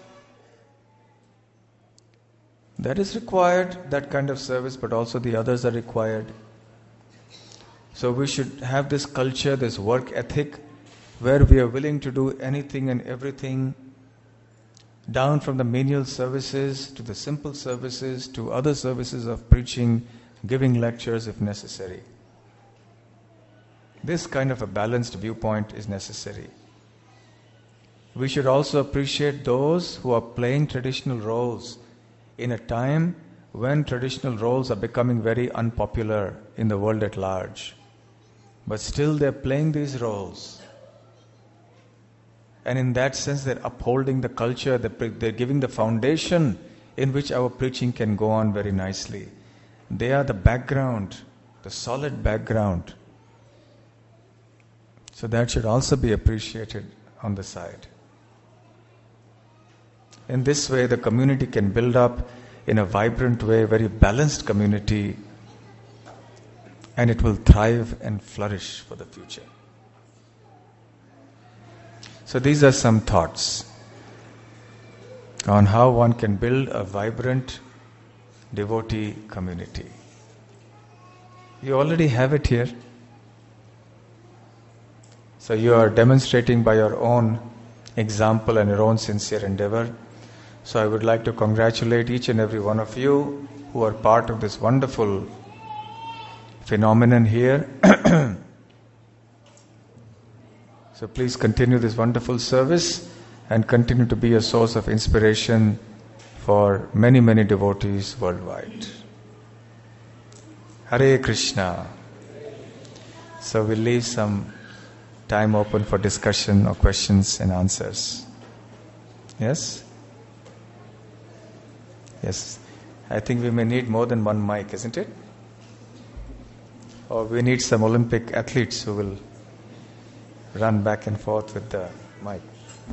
That is required, that kind of service, but also the others are required. So we should have this culture, this work ethic, where we are willing to do anything and everything, down from the menial services to the simple services to other services of preaching, giving lectures if necessary. This kind of a balanced viewpoint is necessary. We should also appreciate those who are playing traditional roles in a time when traditional roles are becoming very unpopular in the world at large. But still they're playing these roles. And in that sense they're upholding the culture, they're giving the foundation in which our preaching can go on very nicely. They are the background, the solid background. So that should also be appreciated on the side. In this way, the community can build up in a vibrant way, very balanced community, and it will thrive and flourish for the future. So these are some thoughts on how one can build a vibrant devotee community. You already have it here. So you are demonstrating by your own example and your own sincere endeavor. So I would like to congratulate each and every one of you who are part of this wonderful phenomenon here. So please continue this wonderful service and continue to be a source of inspiration for many, many devotees worldwide. Hare Krishna. So we'll leave some time open for discussion or questions and answers. Yes? Yes. I think we may need more than one mic, isn't it? Or we need some Olympic athletes who will run back and forth with the mic.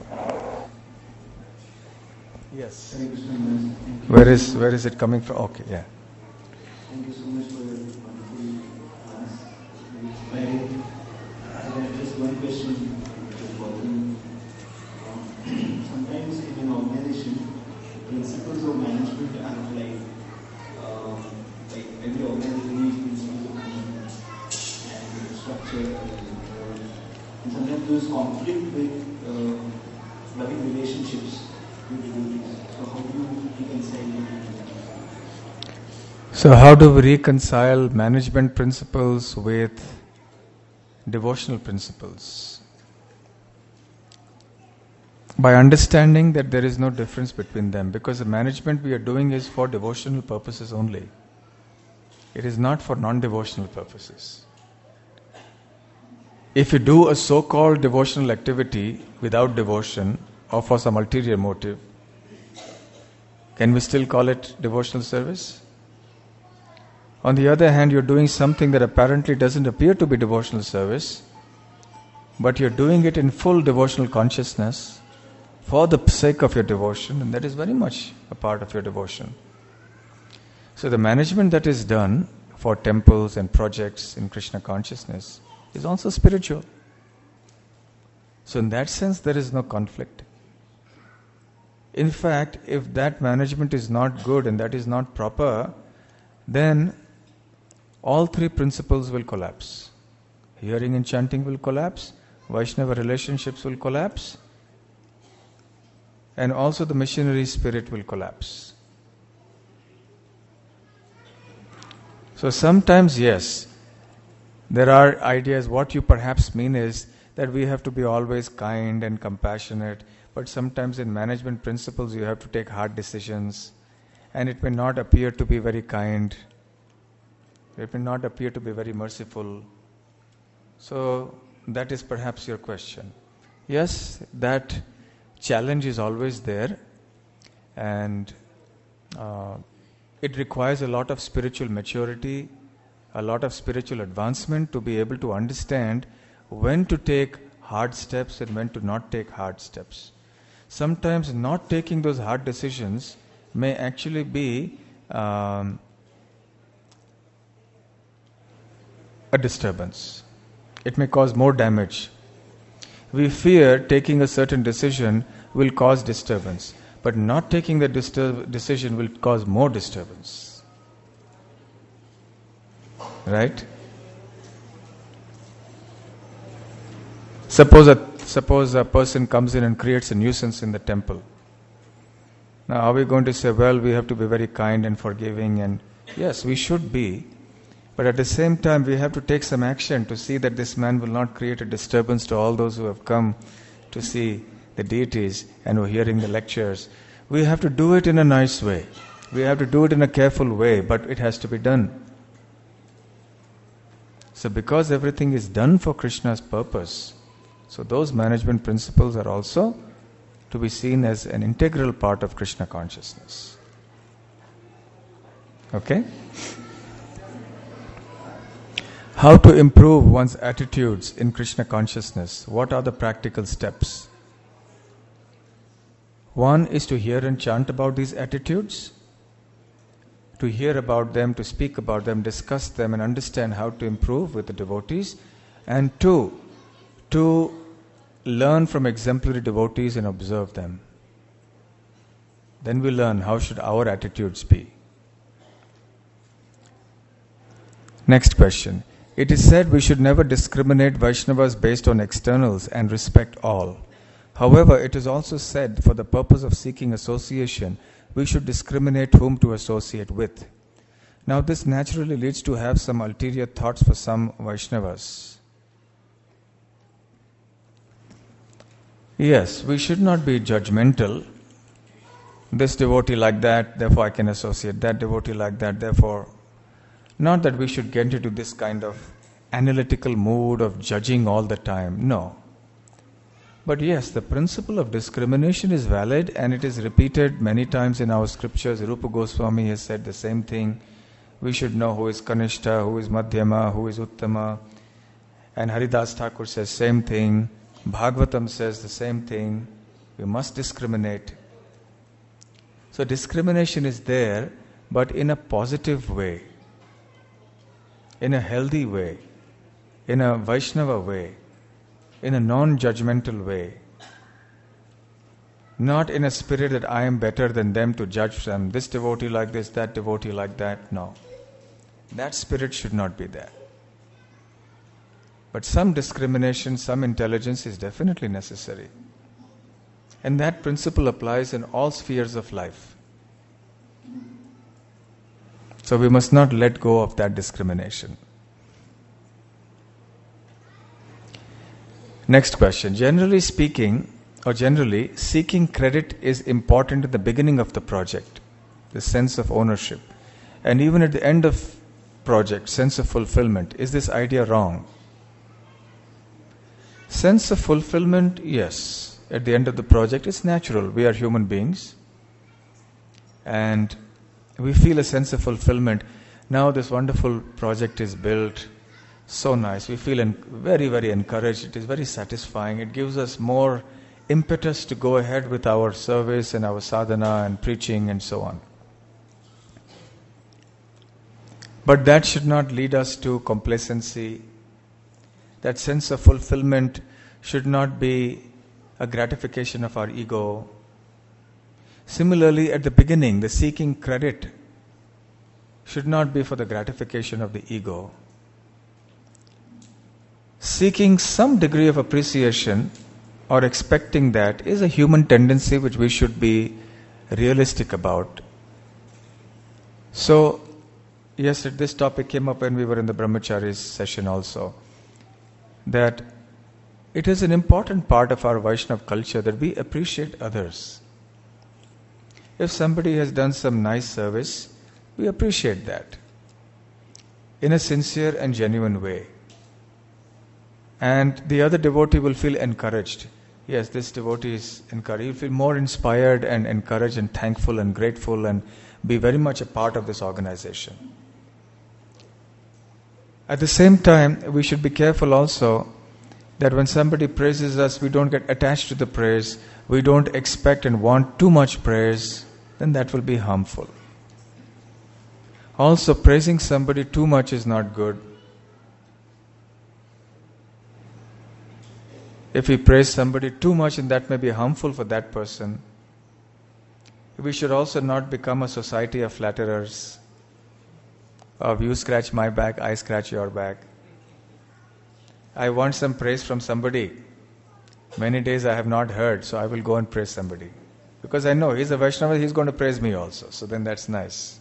Yes. Where is where is it coming from? Okay, yeah. Thank you so much for your wonderful class. Very inspiring. I have just one question for you. Sometimes in an organization, principles of management are like, um, like every organization needs principles of management and structure. And sometimes those conflict with uh, loving relationships with devotees. So how do you reconcile it? So how do we reconcile management principles with devotional principles? By understanding that there is no difference between them, because the management we are doing is for devotional purposes only. It is not for non-devotional purposes. If you do a so-called devotional activity without devotion or for some ulterior motive, can we still call it devotional service? On the other hand, you're doing something that apparently doesn't appear to be devotional service, but you're doing it in full devotional consciousness for the sake of your devotion, and that is very much a part of your devotion. So the management that is done for temples and projects in Krishna consciousness is also spiritual. So in that sense, there is no conflict. In fact, if that management is not good and that is not proper, then all three principles will collapse. Hearing and chanting will collapse, Vaishnava relationships will collapse, and also the missionary spirit will collapse. So sometimes, yes, there are ideas. What you perhaps mean is that we have to be always kind and compassionate, but sometimes in management principles you have to take hard decisions, and it may not appear to be very kind. It may not appear to be very merciful. So that is perhaps your question. Yes, that challenge is always there, and uh, it requires a lot of spiritual maturity, a lot of spiritual advancement to be able to understand when to take hard steps and when to not take hard steps. Sometimes not taking those hard decisions may actually be um, a disturbance. It may cause more damage. We fear taking a certain decision will cause disturbance, but not taking the disturb- decision will cause more disturbance. Right? Suppose a, suppose a person comes in and creates a nuisance in the temple. Now, are we going to say, well, we have to be very kind and forgiving? And yes, we should be. But at the same time, we have to take some action to see that this man will not create a disturbance to all those who have come to see the deities and who are hearing the lectures. We have to do it in a nice way. We have to do it in a careful way, but it has to be done. So because everything is done for Krishna's purpose, so those management principles are also to be seen as an integral part of Krishna consciousness. Okay? How to improve one's attitudes in Krishna consciousness? What are the practical steps? One is to hear and chant about these attitudes, to hear about them, to speak about them, discuss them, and understand how to improve with the devotees. And two, to learn from exemplary devotees and observe them. Then we learn how should our attitudes be. Next question. It is said we should never discriminate Vaishnavas based on externals and respect all. However, it is also said for the purpose of seeking association, we should discriminate whom to associate with. Now this naturally leads to have some ulterior thoughts for some Vaishnavas. Yes, we should not be judgmental. This devotee like that, therefore I can associate. That devotee like that, therefore... Not that we should get into this kind of analytical mood of judging all the time. No. But yes, the principle of discrimination is valid and it is repeated many times in our scriptures. Rupa Goswami has said the same thing. We should know who is Kanishta, who is Madhyama, who is Uttama. And Haridas Thakur says same thing. Bhagavatam says the same thing. We must discriminate. So discrimination is there, but in a positive way, in a healthy way, in a Vaishnava way, in a non-judgmental way. Not in a spirit that I am better than them to judge them. This devotee like this, that devotee like that. No. That spirit should not be there. But some discrimination, some intelligence is definitely necessary. And that principle applies in all spheres of life. So we must not let go of that discrimination. Next question. Generally speaking, or generally, seeking credit is important at the beginning of the project, the sense of ownership. And even at the end of project, sense of fulfillment. Is this idea wrong? Sense of fulfillment, yes. At the end of the project, it's natural. We are human beings. And we feel a sense of fulfillment. Now this wonderful project is built. So nice. We feel en- very, very encouraged. It is very satisfying. It gives us more impetus to go ahead with our service and our sadhana and preaching and so on. But that should not lead us to complacency. That sense of fulfillment should not be a gratification of our ego. Similarly, at the beginning, the seeking credit should not be for the gratification of the ego. Seeking some degree of appreciation or expecting that is a human tendency which we should be realistic about. So, yes, this topic came up when we were in the Brahmacharis session also, that it is an important part of our Vaishnava culture that we appreciate others. If somebody has done some nice service, we appreciate that in a sincere and genuine way. And the other devotee will feel encouraged. Yes, this devotee is encouraged. He'll feel more inspired and encouraged and thankful and grateful and be very much a part of this organization. At the same time, we should be careful also that when somebody praises us, we don't get attached to the praise. We don't expect and want too much praise. Then that will be harmful. Also, praising somebody too much is not good. If we praise somebody too much, and that may be harmful for that person, we should also not become a society of flatterers, of you scratch my back, I scratch your back. I want some praise from somebody. Many days I have not heard, so I will go and praise somebody. Because I know he's a Vaishnava, he's going to praise me also. So then that's nice.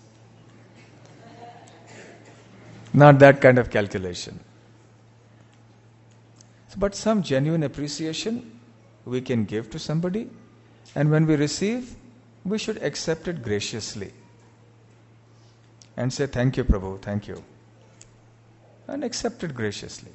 Not that kind of calculation. But some genuine appreciation we can give to somebody, and when we receive, we should accept it graciously and say, thank you, Prabhu, thank you. And accept it graciously.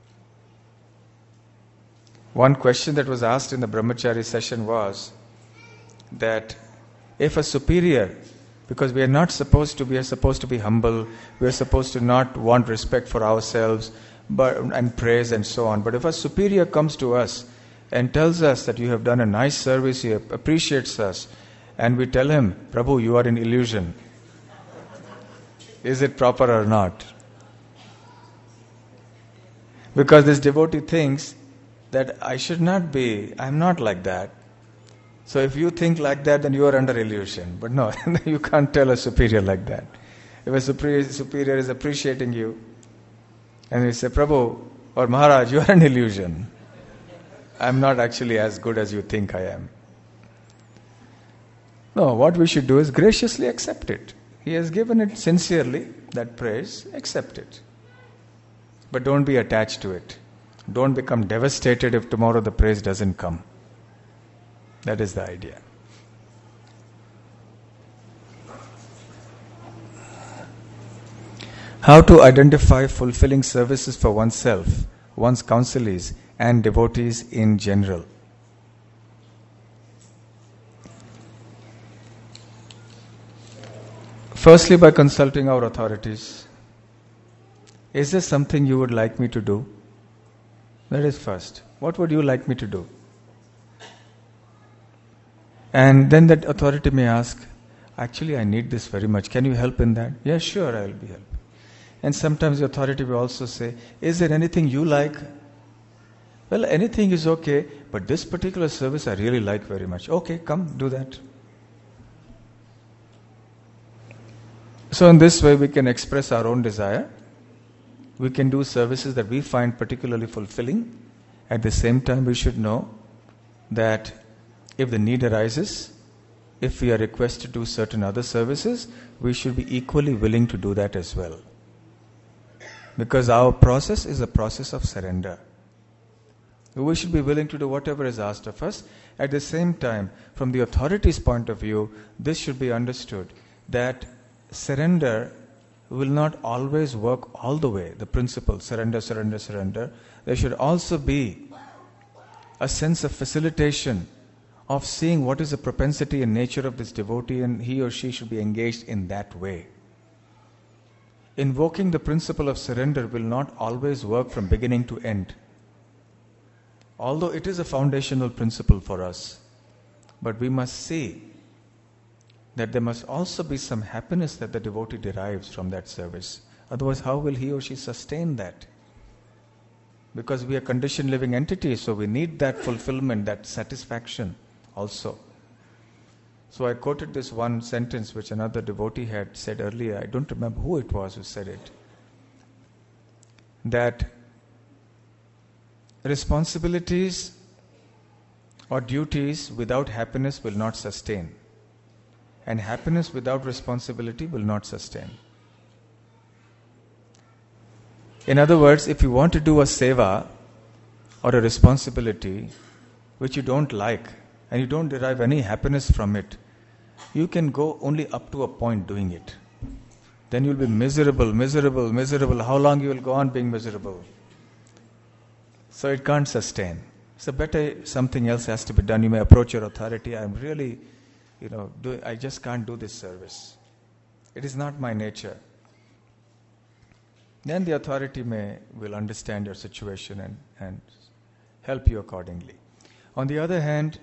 One question that was asked in the Brahmachari session was that if a superior, because we are not supposed to, we are supposed to be humble, we are supposed to not want respect for ourselves, but and praise and so on. But if a superior comes to us and tells us that you have done a nice service, he appreciates us, and we tell him, Prabhu, you are in illusion. Is it proper or not? Because this devotee thinks that I should not be, I am not like that. So if you think like that, then you are under illusion. But no, you can't tell a superior like that. If a superior, superior is appreciating you, and we say, Prabhu or Maharaj, you are an illusion. I am not actually as good as you think I am. No, what we should do is graciously accept it. He has given it sincerely, that praise, accept it. But don't be attached to it. Don't become devastated if tomorrow the praise doesn't come. That is the idea. How to identify fulfilling services for oneself, one's counselees, and devotees in general. Firstly, by consulting our authorities. Is there something you would like me to do? That is first. What would you like me to do? And then that authority may ask, actually I need this very much. Can you help in that? Yes, sure, I will be helping. And sometimes the authority will also say, is there anything you like? Well, anything is okay, but this particular service I really like very much. Okay, come, do that. So in this way we can express our own desire. We can do services that we find particularly fulfilling. At the same time, we should know that if the need arises, if we are requested to do certain other services, we should be equally willing to do that as well. Because our process is a process of surrender. We should be willing to do whatever is asked of us. At the same time, from the authority's point of view, this should be understood that surrender will not always work all the way. The principle, surrender, surrender, surrender. There should also be a sense of facilitation, of seeing what is the propensity and nature of this devotee, and he or she should be engaged in that way. Invoking the principle of surrender will not always work from beginning to end. Although it is a foundational principle for us, but we must see that there must also be some happiness that the devotee derives from that service. Otherwise, how will he or she sustain that? Because we are conditioned living entities, so we need that fulfillment, that satisfaction also. So I quoted this one sentence which another devotee had said earlier. I don't remember who it was who said it. That responsibilities or duties without happiness will not sustain. And happiness without responsibility will not sustain. In other words, if you want to do a seva or a responsibility which you don't like and you don't derive any happiness from it, you can go only up to a point doing it. Then you'll be miserable, miserable, miserable. How long you will go on being miserable? So it can't sustain. So better something else has to be done. You may approach your authority. I'm really, you know, do, I just can't do this service. It is not my nature. Then the authority may will understand your situation and, and help you accordingly. On the other hand,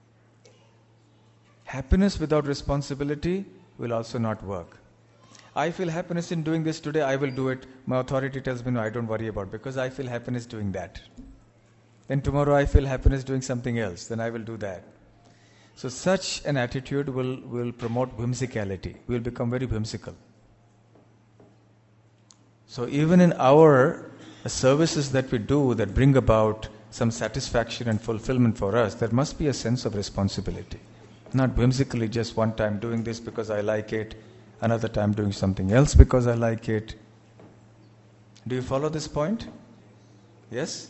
happiness without responsibility will also not work. I feel happiness in doing this today, I will do it. My authority tells me, no, I don't worry about it because I feel happiness doing that. Then tomorrow I feel happiness doing something else, then I will do that. So such an attitude will, will promote whimsicality. We will become very whimsical. So even in our services that we do that bring about some satisfaction and fulfillment for us, there must be a sense of responsibility. Not whimsically just one time doing this because I like it, another time doing something else because I like it. Do you follow this point? Yes?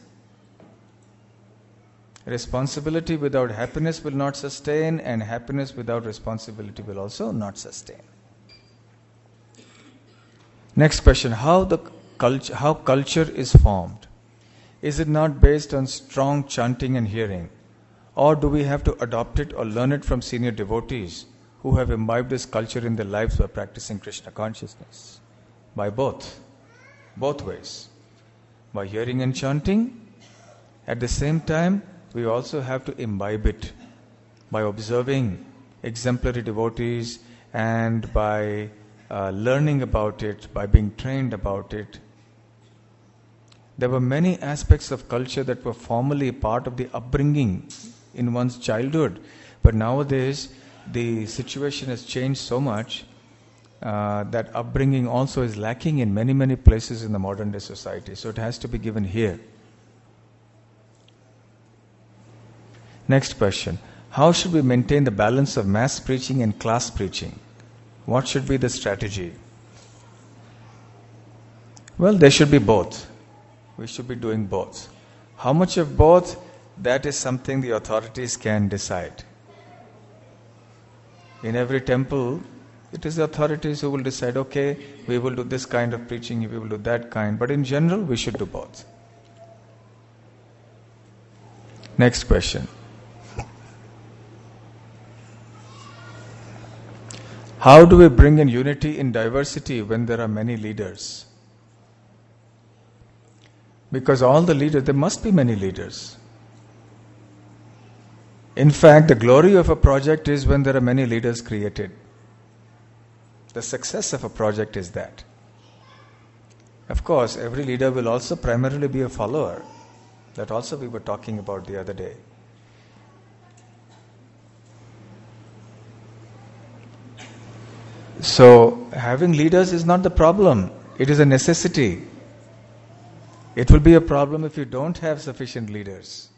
Responsibility without happiness will not sustain, and happiness without responsibility will also not sustain. Next question, how the culture, how culture is formed? Is it not based on strong chanting and hearing? Or do we have to adopt it or learn it from senior devotees who have imbibed this culture in their lives by practicing Krishna consciousness? By both. Both ways. By hearing and chanting. At the same time, we also have to imbibe it by observing exemplary devotees and by uh, learning about it, by being trained about it. There were many aspects of culture that were formerly part of the upbringing in one's childhood, but nowadays the situation has changed so much uh, that upbringing also is lacking in many, many places in the modern day society. So it has to be given here. Next question. How should we maintain the balance of mass preaching and class preaching? What should be the strategy? Well, there should be both. We should be doing both. How much of both? That is something the authorities can decide. In every temple, it is the authorities who will decide, okay, we will do this kind of preaching, we will do that kind. But in general, we should do both. Next question. How do we bring in unity in diversity when there are many leaders? Because all the leaders, there must be many leaders. In fact, the glory of a project is when there are many leaders created. The success of a project is that. Of course, every leader will also primarily be a follower. That also we were talking about the other day. So, having leaders is not the problem. It is a necessity. It will be a problem if you don't have sufficient leaders.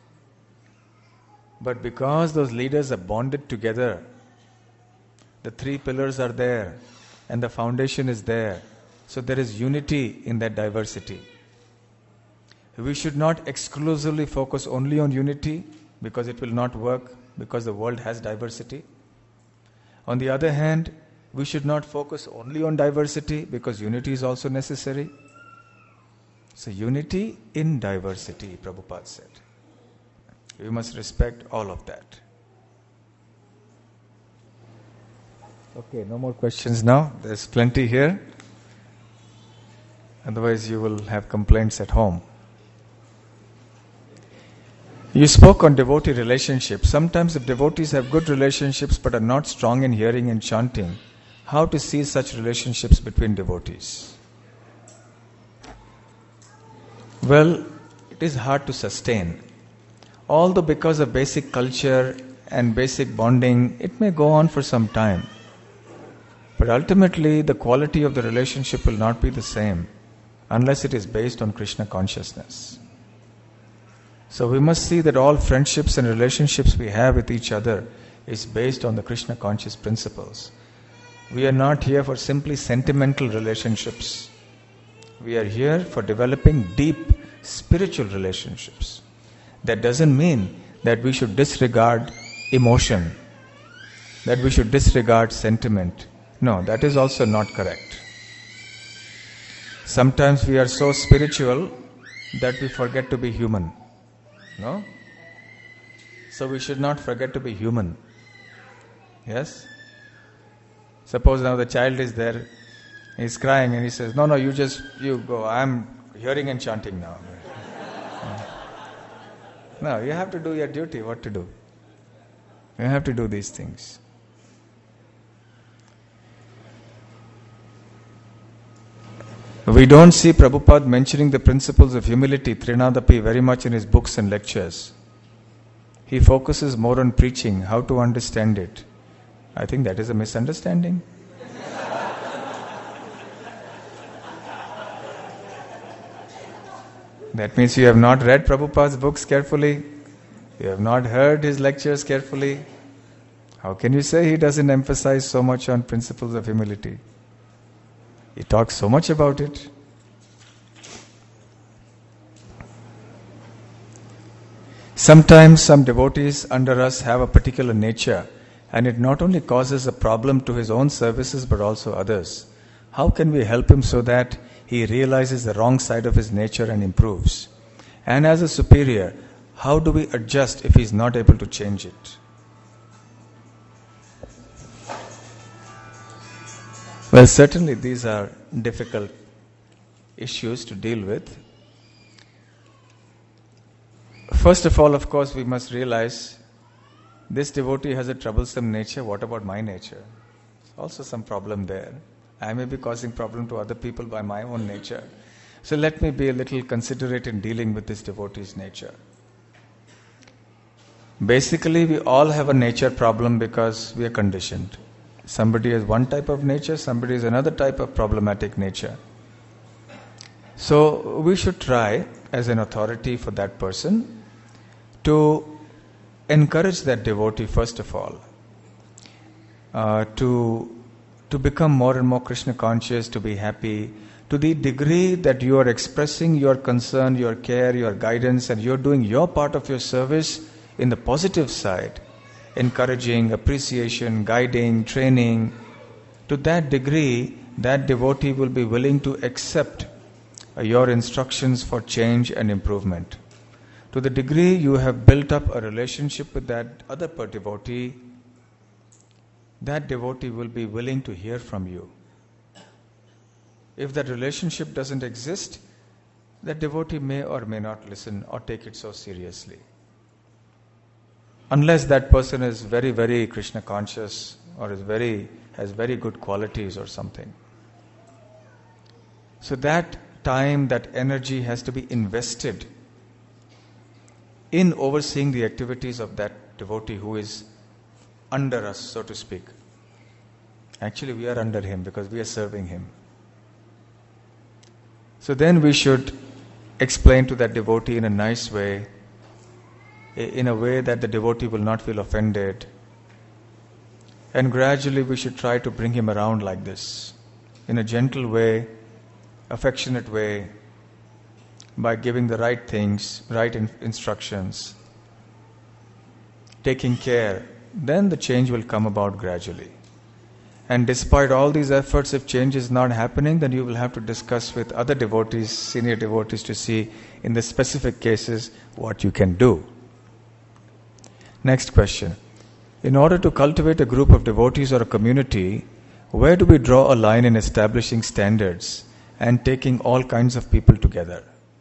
But because those leaders are bonded together, the three pillars are there and the foundation is there. So there is unity in that diversity. We should not exclusively focus only on unity because it will not work, because the world has diversity. On the other hand, we should not focus only on diversity because unity is also necessary. So unity in diversity, Prabhupada said. We must respect all of that. Okay, no more questions now. There's plenty here. Otherwise you will have complaints at home. You spoke on devotee relationships. Sometimes if devotees have good relationships but are not strong in hearing and chanting, how to see such relationships between devotees? Well, it is hard to sustain. Although because of basic culture and basic bonding, it may go on for some time. But ultimately, the quality of the relationship will not be the same unless it is based on Krishna consciousness. So we must see that all friendships and relationships we have with each other is based on the Krishna conscious principles. We are not here for simply sentimental relationships. We are here for developing deep spiritual relationships. That doesn't mean that we should disregard emotion, that we should disregard sentiment. No, that is also not correct. Sometimes we are so spiritual that we forget to be human. No? So we should not forget to be human. Yes? Suppose now the child is there, he's crying and he says, no, no, you just, you go, I'm hearing and chanting now. No, you have to do your duty, what to do. You have to do these things. We don't see Prabhupada mentioning the principles of humility, Trinadapi, very much in his books and lectures. He focuses more on preaching, how to understand it. I think that is a misunderstanding. That means you have not read Prabhupada's books carefully. You have not heard his lectures carefully. How can you say he doesn't emphasize so much on principles of humility? He talks so much about it. Sometimes some devotees under us have a particular nature, and it not only causes a problem to his own services but also others. How can we help him so that he realizes the wrong side of his nature and improves? And as a superior, how do we adjust if he is not able to change it? Well, certainly these are difficult issues to deal with. First of all, of course, we must realize this devotee has a troublesome nature. What about my nature? Also some problem there. I may be causing problem to other people by my own nature. So let me be a little considerate in dealing with this devotee's nature. Basically, we all have a nature problem because we are conditioned. Somebody has one type of nature, somebody has another type of problematic nature. So we should try, as an authority for that person, to encourage that devotee first of all, uh, to to become more and more Krishna conscious, to be happy, to the degree that you are expressing your concern, your care, your guidance, and you're doing your part of your service in the positive side, encouraging, appreciation, guiding, training. To that degree, that devotee will be willing to accept uh, your instructions for change and improvement. To the degree you have built up a relationship with that other devotee, that devotee will be willing to hear from you. If that relationship doesn't exist, that devotee may or may not listen or take it so seriously. Unless that person is very, very Krishna conscious or is very has very good qualities or something. So that time, that energy has to be invested in overseeing the activities of that devotee who is under us, so to speak. Actually, we are under him because we are serving him. So then we should explain to that devotee in a nice way, in a way that the devotee will not feel offended. And gradually we should try to bring him around like this, in a gentle way, affectionate way, by giving the right things, right in- instructions, taking care. Then the change will come about gradually. And despite all these efforts, if change is not happening, then you will have to discuss with other devotees, senior devotees, to see in the specific cases what you can do. Next question. In order to cultivate a group of devotees or a community, where do we draw a line in establishing standards and taking all kinds of people together?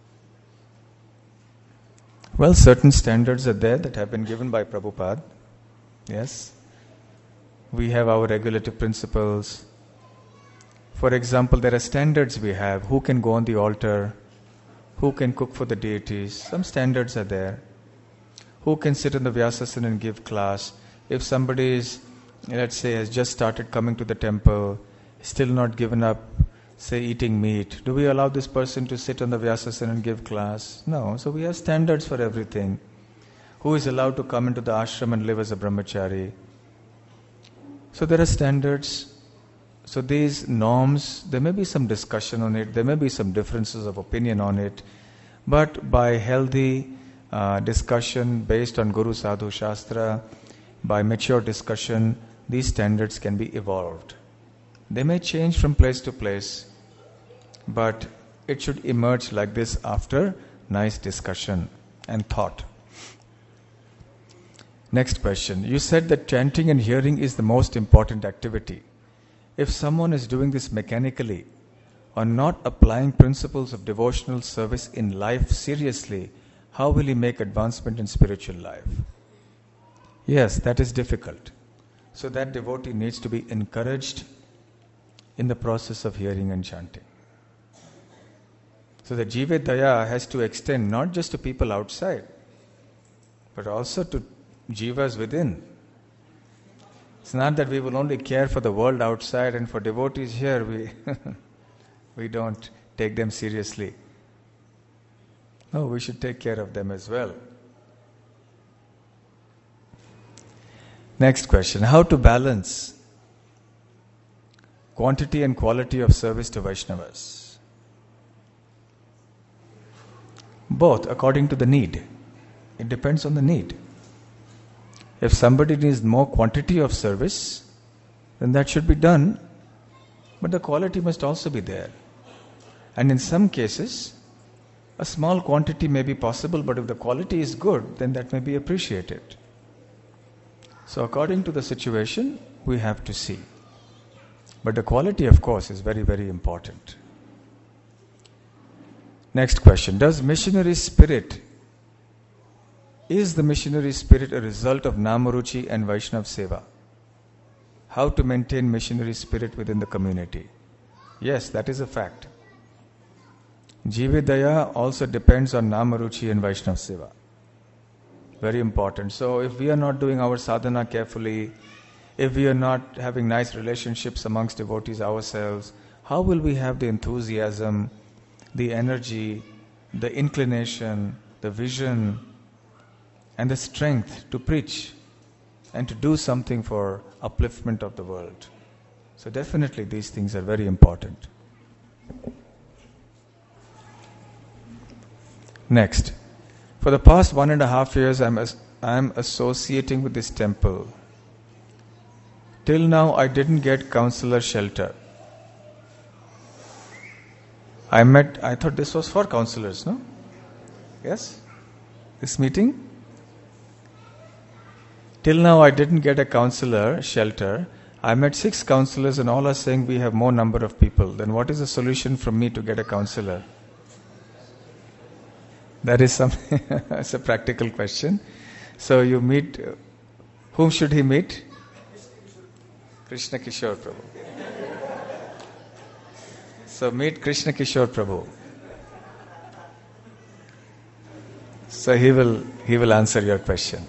Well, certain standards are there that have been given by Prabhupada. Yes. We have our regulative principles. For example, there are standards we have. Who can go on the altar? Who can cook for the deities? Some standards are there. Who can sit in the Vyasasana and give class? If somebody is, let's say, has just started coming to the temple, still not given up, say, eating meat, do we allow this person to sit on the Vyasasana and give class? No. So we have standards for everything. Who is allowed to come into the ashram and live as a brahmachari? So there are standards. So these norms, there may be some discussion on it, there may be some differences of opinion on it, but by healthy uh, discussion based on Guru Sadhu Shastra, by mature discussion, these standards can be evolved. They may change from place to place, but it should emerge like this after nice discussion and thought. Next question. You said that chanting and hearing is the most important activity. If someone is doing this mechanically or not applying principles of devotional service in life seriously, how will he make advancement in spiritual life? Yes, that is difficult. So that devotee needs to be encouraged in the process of hearing and chanting. So the Jiva Daya has to extend not just to people outside, but also to Jivas within. It's not that we will only care for the world outside, and for devotees here we we don't take them seriously. No, we should take care of them as well. Next question. How to balance quantity and quality of service to Vaishnavas? Both, according to the need. It depends on the need. If somebody needs more quantity of service, then that should be done, but the quality must also be there. And in some cases, a small quantity may be possible, but if the quality is good, then that may be appreciated. So according to the situation, we have to see. But the quality, of course, is very, very important. Next question. Does missionary spirit, is the missionary spirit a result of Namaruchi and Vaishnav Seva? How to maintain missionary spirit within the community? Yes, that is a fact. Jivedaya also depends on Namaruchi and Vaishnav Seva. Very important. So if we are not doing our sadhana carefully, if we are not having nice relationships amongst devotees ourselves, how will we have the enthusiasm, the energy, the inclination, the vision, and the strength to preach and to do something for upliftment of the world? So definitely these things are very important. Next. For the past one and a half years, I'm, as, I'm associating with this temple. Till now, I didn't get counselor shelter. I met, I thought this was for counselors, no? Yes? This meeting? Till now, I didn't get a counselor shelter. I met six counselors and all are saying we have more number of people. Then what is the solution from me to get a counselor? That is something, it's a practical question. So you meet, uh, whom should he meet? Krishna Kishore Prabhu. So meet Krishna Kishore Prabhu. So he will, he will answer your question.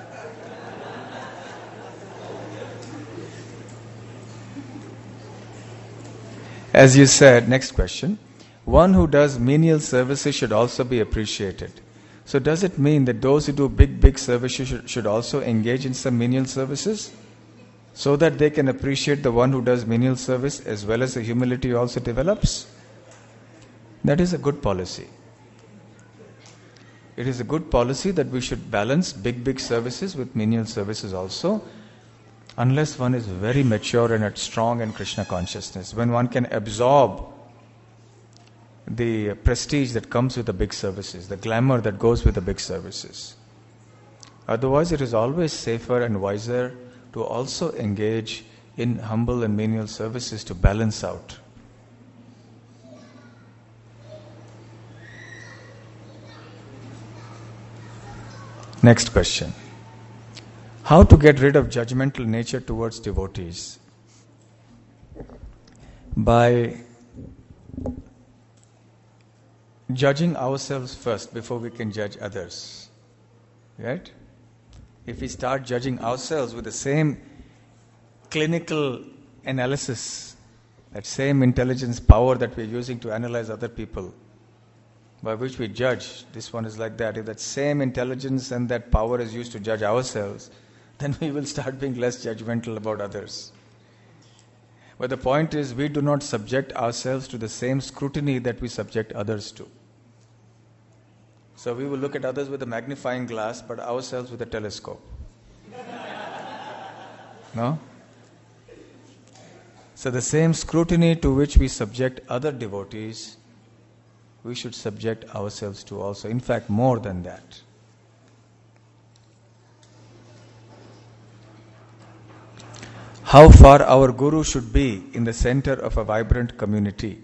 As you said, next question. One who does menial services should also be appreciated. So does it mean that those who do big, big services should, should also engage in some menial services? So that they can appreciate the one who does menial service as well as the humility also develops? That is a good policy. It is a good policy that we should balance big, big services with menial services also, unless one is very mature and strong in Krishna consciousness. When one can absorb the prestige that comes with the big services, the glamour that goes with the big services. Otherwise, it is always safer and wiser to also engage in humble and menial services to balance out. Next question. How to get rid of judgmental nature towards devotees? By judging ourselves first before we can judge others. Right? If we start judging ourselves with the same clinical analysis, that same intelligence power that we're using to analyze other people, by which we judge, this one is like that, if that same intelligence and that power is used to judge ourselves, then we will start being less judgmental about others. But the point is, we do not subject ourselves to the same scrutiny that we subject others to. So we will look at others with a magnifying glass, but ourselves with a telescope. No? So the same scrutiny to which we subject other devotees, we should subject ourselves to also. In fact, more than that. How far our Guru should be in the center of a vibrant community.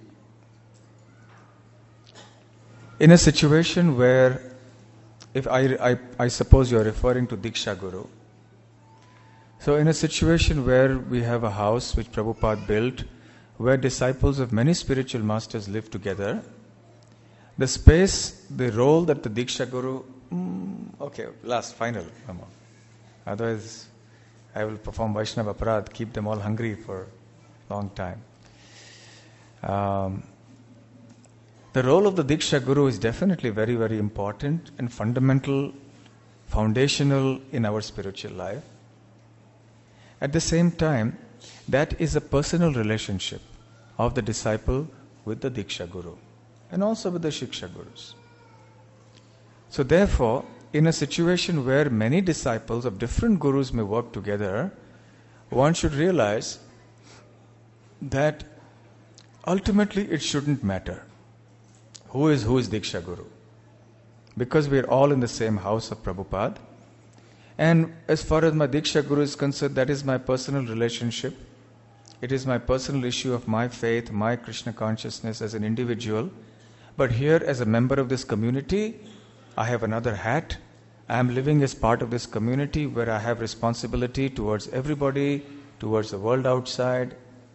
In a situation where, if I, I, I suppose you are referring to Diksha Guru. So in a situation where we have a house which Prabhupada built, where disciples of many spiritual masters live together, the space, the role that the Diksha Guru, mm, okay, last, final, Mama. Otherwise, I will perform Vaishnava Aparadh, keep them all hungry for a long time. Um, the role of the Diksha Guru is definitely very, very important and fundamental, foundational in our spiritual life. At the same time, that is a personal relationship of the disciple with the Diksha Guru and also with the Shiksha Gurus. So therefore, in a situation where many disciples of different gurus may work together, one should realize that ultimately it shouldn't matter who is who is Diksha Guru, because we are all in the same house of Prabhupada. And as far as my Diksha Guru is concerned, that is my personal relationship. It is my personal issue of my faith, my Krishna consciousness as an individual. But here, as a member of this community, I have another hat. I am living as part of this community where I have responsibility towards everybody, towards the world outside.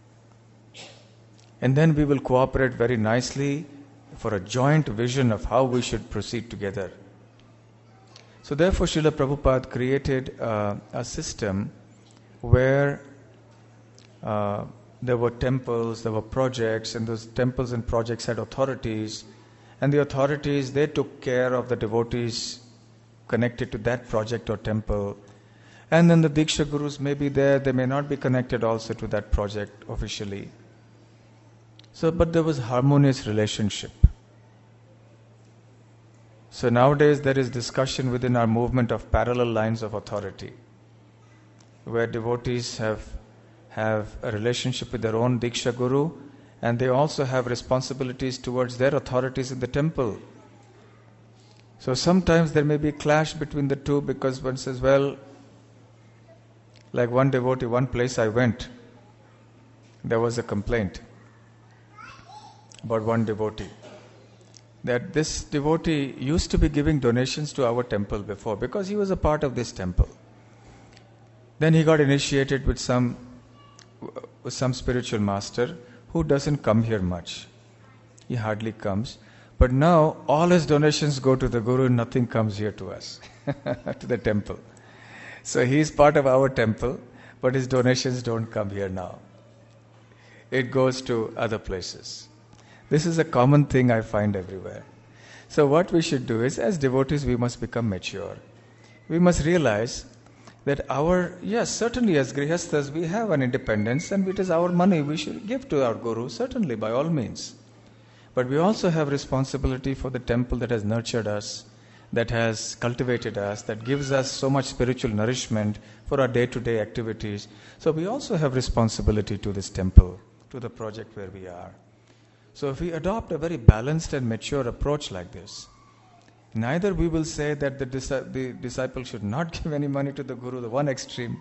And then we will cooperate very nicely for a joint vision of how we should proceed together. So therefore, Srila Prabhupada created uh, a system where uh, there were temples, there were projects, and those temples and projects had authorities. And the authorities, they took care of the devotees connected to that project or temple. And then the Diksha Gurus may be there, they may not be connected also to that project officially. So, but there was harmonious relationship. So nowadays there is discussion within our movement of parallel lines of authority, where devotees have, have a relationship with their own Diksha Guru, and they also have responsibilities towards their authorities in the temple. So sometimes there may be clash between the two, because one says, well, like one devotee, one place I went, there was a complaint about one devotee, that this devotee used to be giving donations to our temple before, because he was a part of this temple. Then he got initiated with some, with some spiritual master who doesn't come here much. He hardly comes. But now all his donations go to the Guru, nothing comes here to us, to the temple. So he is part of our temple, but his donations don't come here now. It goes to other places. This is a common thing I find everywhere. So what we should do is, as devotees, we must become mature. We must realize that our, yes, certainly as Grihasthas, we have an independence, and it is our money we should give to our Guru, certainly, by all means. But we also have responsibility for the temple that has nurtured us, that has cultivated us, that gives us so much spiritual nourishment for our day-to-day activities. So we also have responsibility to this temple, to the project where we are. So if we adopt a very balanced and mature approach like this, neither we will say that the, dis- the disciple should not give any money to the Guru, the one extreme,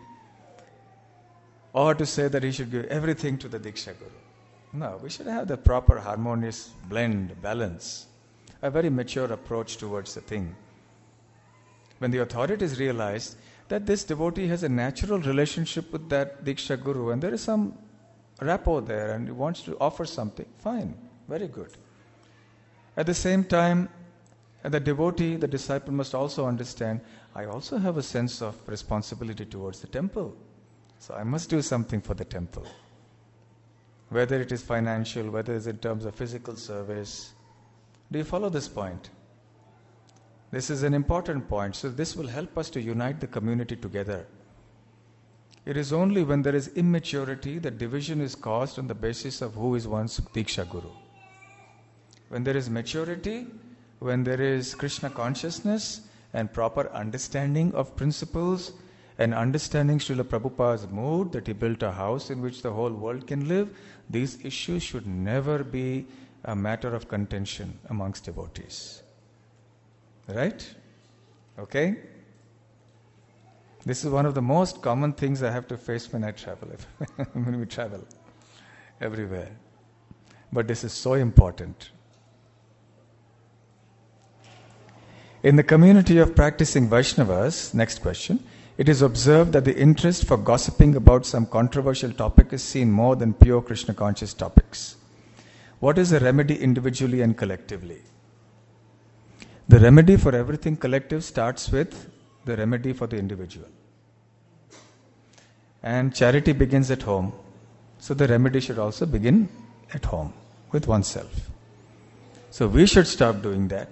or to say that he should give everything to the Diksha Guru. No, we should have the proper harmonious blend, balance, a very mature approach towards the thing. When the authorities realize that this devotee has a natural relationship with that Diksha Guru, and there is some rapport there, and he wants to offer something, fine, very good. At the same time, the devotee, the disciple must also understand, I also have a sense of responsibility towards the temple. So I must do something for the temple. Whether it is financial, whether it is in terms of physical service. Do you follow this point? This is an important point. So this will help us to unite the community together. It is only when there is immaturity that division is caused on the basis of who is one's Diksha Guru. When there is maturity, when there is Krishna consciousness and proper understanding of principles and understanding Srila Prabhupada's mood that he built a house in which the whole world can live, these issues should never be a matter of contention amongst devotees. Right? Okay? This is one of the most common things I have to face when I travel, when we travel everywhere. But this is so important. In the community of practicing Vaishnavas, next question, it is observed that the interest for gossiping about some controversial topic is seen more than pure Krishna conscious topics. What is the remedy individually and collectively? The remedy for everything collective starts with the remedy for the individual. And charity begins at home. So the remedy should also begin at home with oneself. So we should stop doing that.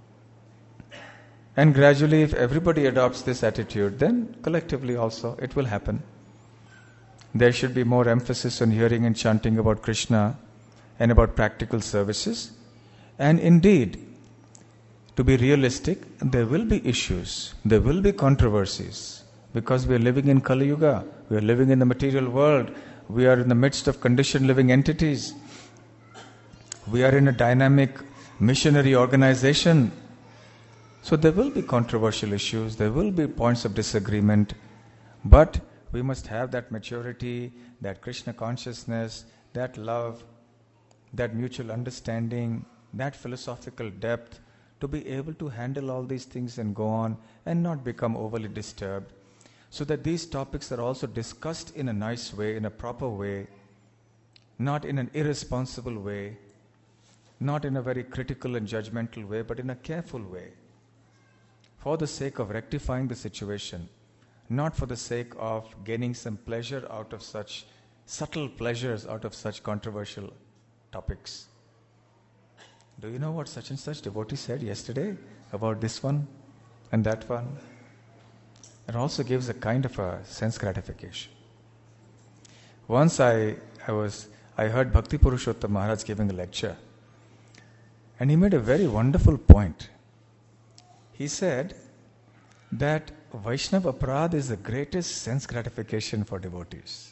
And gradually, if everybody adopts this attitude, then collectively also it will happen. There should be more emphasis on hearing and chanting about Krishna and about practical services. And indeed, to be realistic, there will be issues, there will be controversies, because we are living in Kali Yuga, we are living in the material world, we are in the midst of conditioned living entities, we are in a dynamic missionary organization. So there will be controversial issues, there will be points of disagreement, but we must have that maturity, that Krishna consciousness, that love, that mutual understanding, that philosophical depth, to be able to handle all these things and go on and not become overly disturbed, so that these topics are also discussed in a nice way, in a proper way, not in an irresponsible way, not in a very critical and judgmental way, but in a careful way, for the sake of rectifying the situation, not for the sake of gaining some pleasure out of such subtle pleasures out of such controversial topics. Do you know what such and such devotee said yesterday about this one and that one? It also gives a kind of a sense gratification. Once I, I was I heard Bhakti Purushottam Maharaj giving a lecture, and he made a very wonderful point. He said that Vaishnava Aparadha is the greatest sense gratification for devotees.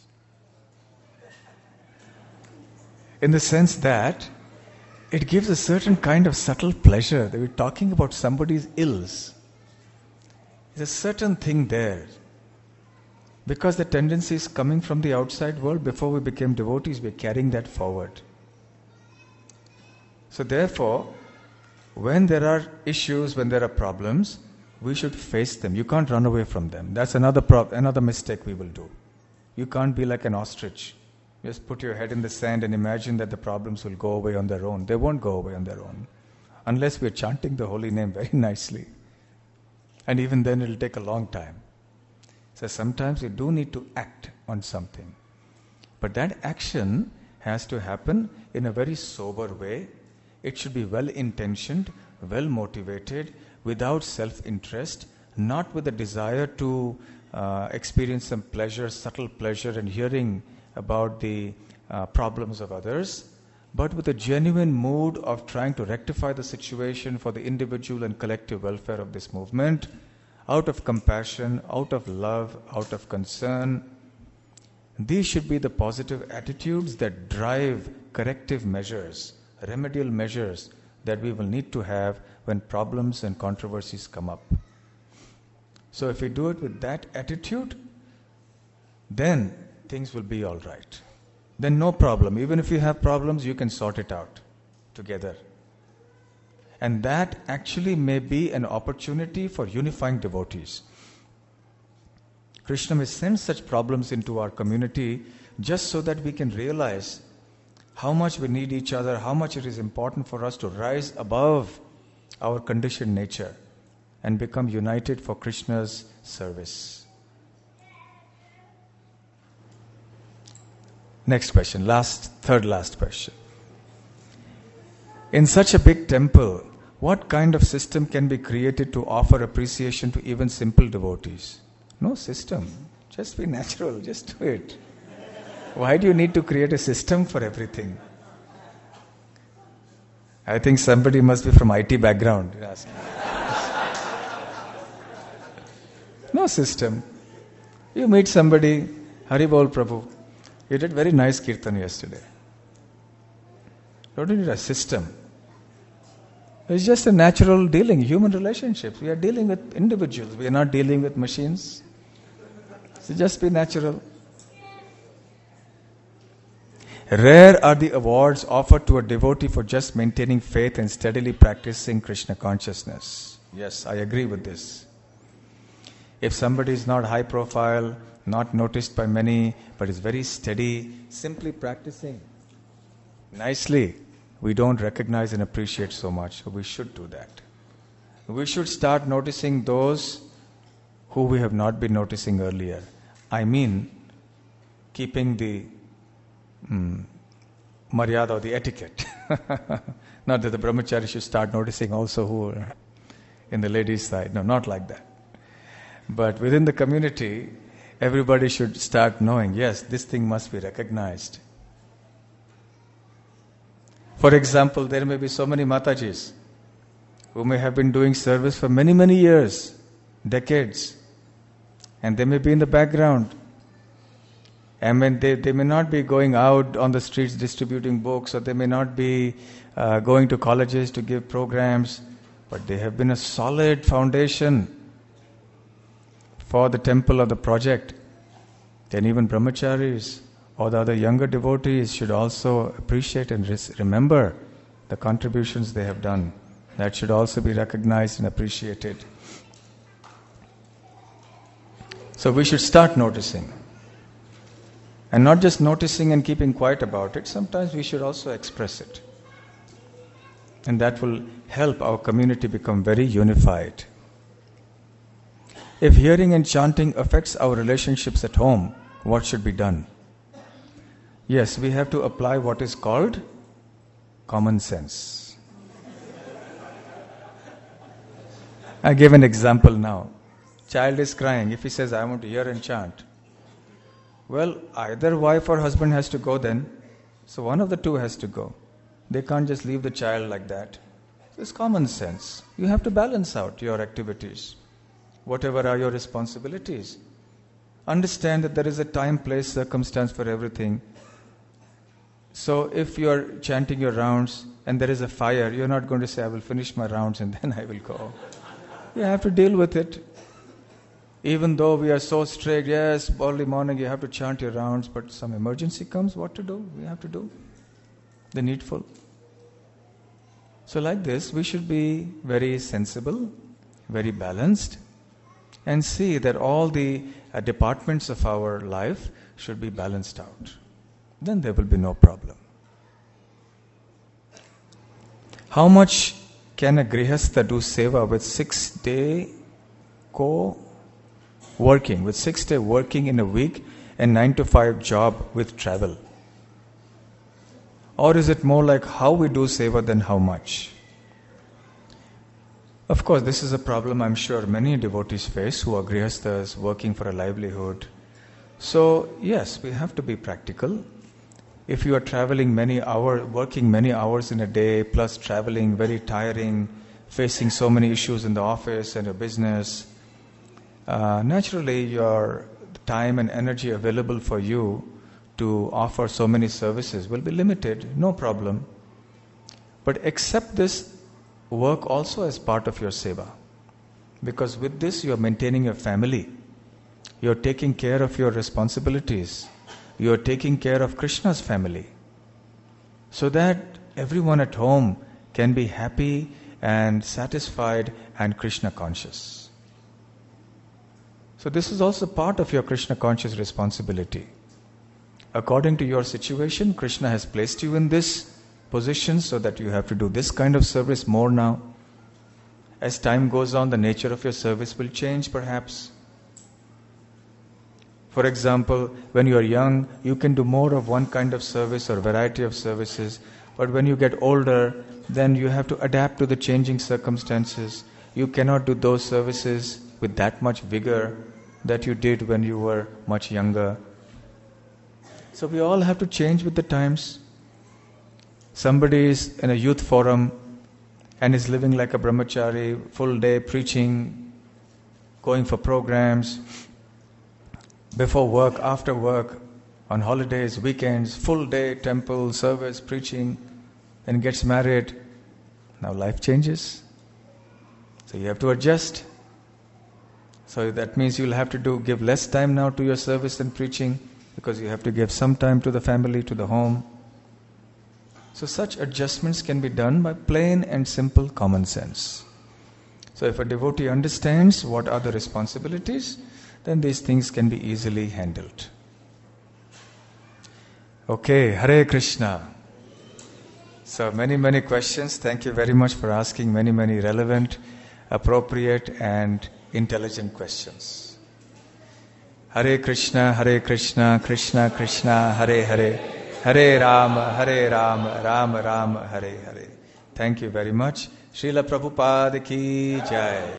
In the sense that it gives a certain kind of subtle pleasure that we're talking about somebody's ills. There's a certain thing there. Because the tendency is coming from the outside world, before we became devotees, we're carrying that forward. So therefore, when there are issues, when there are problems, we should face them. You can't run away from them. That's another pro- another mistake we will do. You can't be like an ostrich. Just put your head in the sand and imagine that the problems will go away on their own. They won't go away on their own. Unless we're chanting the holy name very nicely. And even then it'll take a long time. So sometimes you do need to act on something. But that action has to happen in a very sober way. It should be well-intentioned, well-motivated, without self-interest, not with a desire to uh, experience some pleasure, subtle pleasure and hearing about the uh, problems of others, but with a genuine mood of trying to rectify the situation for the individual and collective welfare of this movement, out of compassion, out of love, out of concern. These should be the positive attitudes that drive corrective measures, remedial measures that we will need to have when problems and controversies come up. So if we do it with that attitude, then things will be all right. Then no problem. Even if you have problems, you can sort it out together. And that actually may be an opportunity for unifying devotees. Krishna may send such problems into our community just so that we can realize how much we need each other, how much it is important for us to rise above our conditioned nature and become united for Krishna's service. Next question, last, third last question. In such a big temple, what kind of system can be created to offer appreciation to even simple devotees? No system. Just be natural, just do it. Why do you need to create a system for everything? I think somebody must be from I T background. No system. You meet somebody, Hari Bol Prabhu. You did very nice kirtan yesterday. You don't need a system. It's just a natural dealing, human relationships. We are dealing with individuals. We are not dealing with machines. So just be natural. Rare are the awards offered to a devotee for just maintaining faith and steadily practicing Krishna consciousness. Yes, I agree with this. If somebody is not high profile, not noticed by many, but is very steady, simply practicing nicely, we don't recognize and appreciate so much. So we should do that. we should start noticing those who we have not been noticing earlier. I mean, keeping the mm, maryada or the etiquette. Not that the brahmachari should start noticing also who are in the ladies' side. No, not like that. But within the community, everybody should start knowing, yes, this thing must be recognized. For example, there may be so many Matajis who may have been doing service for many, many years, decades, and they may be in the background. I mean, they, they may not be going out on the streets distributing books, or they may not be uh, going to colleges to give programs, but they have been a solid foundation for the temple or the project. Then even brahmacharis or the other younger devotees should also appreciate and res- remember the contributions they have done. That should also be recognized and appreciated. So we should start noticing. And not just noticing and keeping quiet about it, sometimes we should also express it. And that will help our community become very unified. If hearing and chanting affects our relationships at home, what should be done? Yes, we have to apply what is called common sense. I give an example now. Child is crying. If he says, I want to hear and chant, well, either wife or husband has to go then. So one of the two has to go. They can't just leave the child like that. It's common sense. You have to balance out your activities. Whatever are your responsibilities. Understand that there is a time, place, circumstance for everything. So if you are chanting your rounds and there is a fire, you're not going to say, I will finish my rounds and then I will go. You have to deal with it. Even though we are so strict, yes, early morning you have to chant your rounds, but some emergency comes, what to do? We have to do the needful. So like this, we should be very sensible, very balanced, and see that all the uh, departments of our life should be balanced out. Then there will be no problem. How much can a grihastha do seva with six day co working, with six day working in a week and nine to five job with travel? Or is it more like how we do seva than how much? Of course, this is a problem I'm sure many devotees face who are grihasthas working for a livelihood. So, yes, we have to be practical. If you are traveling many hours, working many hours in a day, plus traveling, very tiring, facing so many issues in the office and your business, uh, naturally your time and energy available for you to offer so many services will be limited, no problem. But accept this work also as part of your seva. Because with this you are maintaining your family. You are taking care of your responsibilities. You are taking care of Krishna's family. So that everyone at home can be happy and satisfied and Krishna conscious. So this is also part of your Krishna conscious responsibility. According to your situation, Krishna has placed you in this position so that you have to do this kind of service more now. As time goes on, the nature of your service will change perhaps. For example, when you are young, you can do more of one kind of service or variety of services. But when you get older, then you have to adapt to the changing circumstances. You cannot do those services with that much vigor that you did when you were much younger. So we all have to change with the times. Somebody is in a youth forum and is living like a brahmachari, full day preaching, going for programs, before work, after work, on holidays, weekends, full day temple, service, preaching, then gets married. Now life changes. So you have to adjust. So that means you'll have to do give less time now to your service and preaching, because you have to give some time to the family, to the home. So such adjustments can be done by plain and simple common sense. So if a devotee understands what are the responsibilities, then these things can be easily handled. Okay, Hare Krishna. So many, many questions. Thank you very much for asking many, many relevant appropriate and intelligent questions. Hare Krishna, Hare Krishna, Krishna Krishna, Hare Hare, Hare Rama, Hare Rama, Rama Rama, Hare Hare. Thank you very much. Srila Prabhupada ki jai.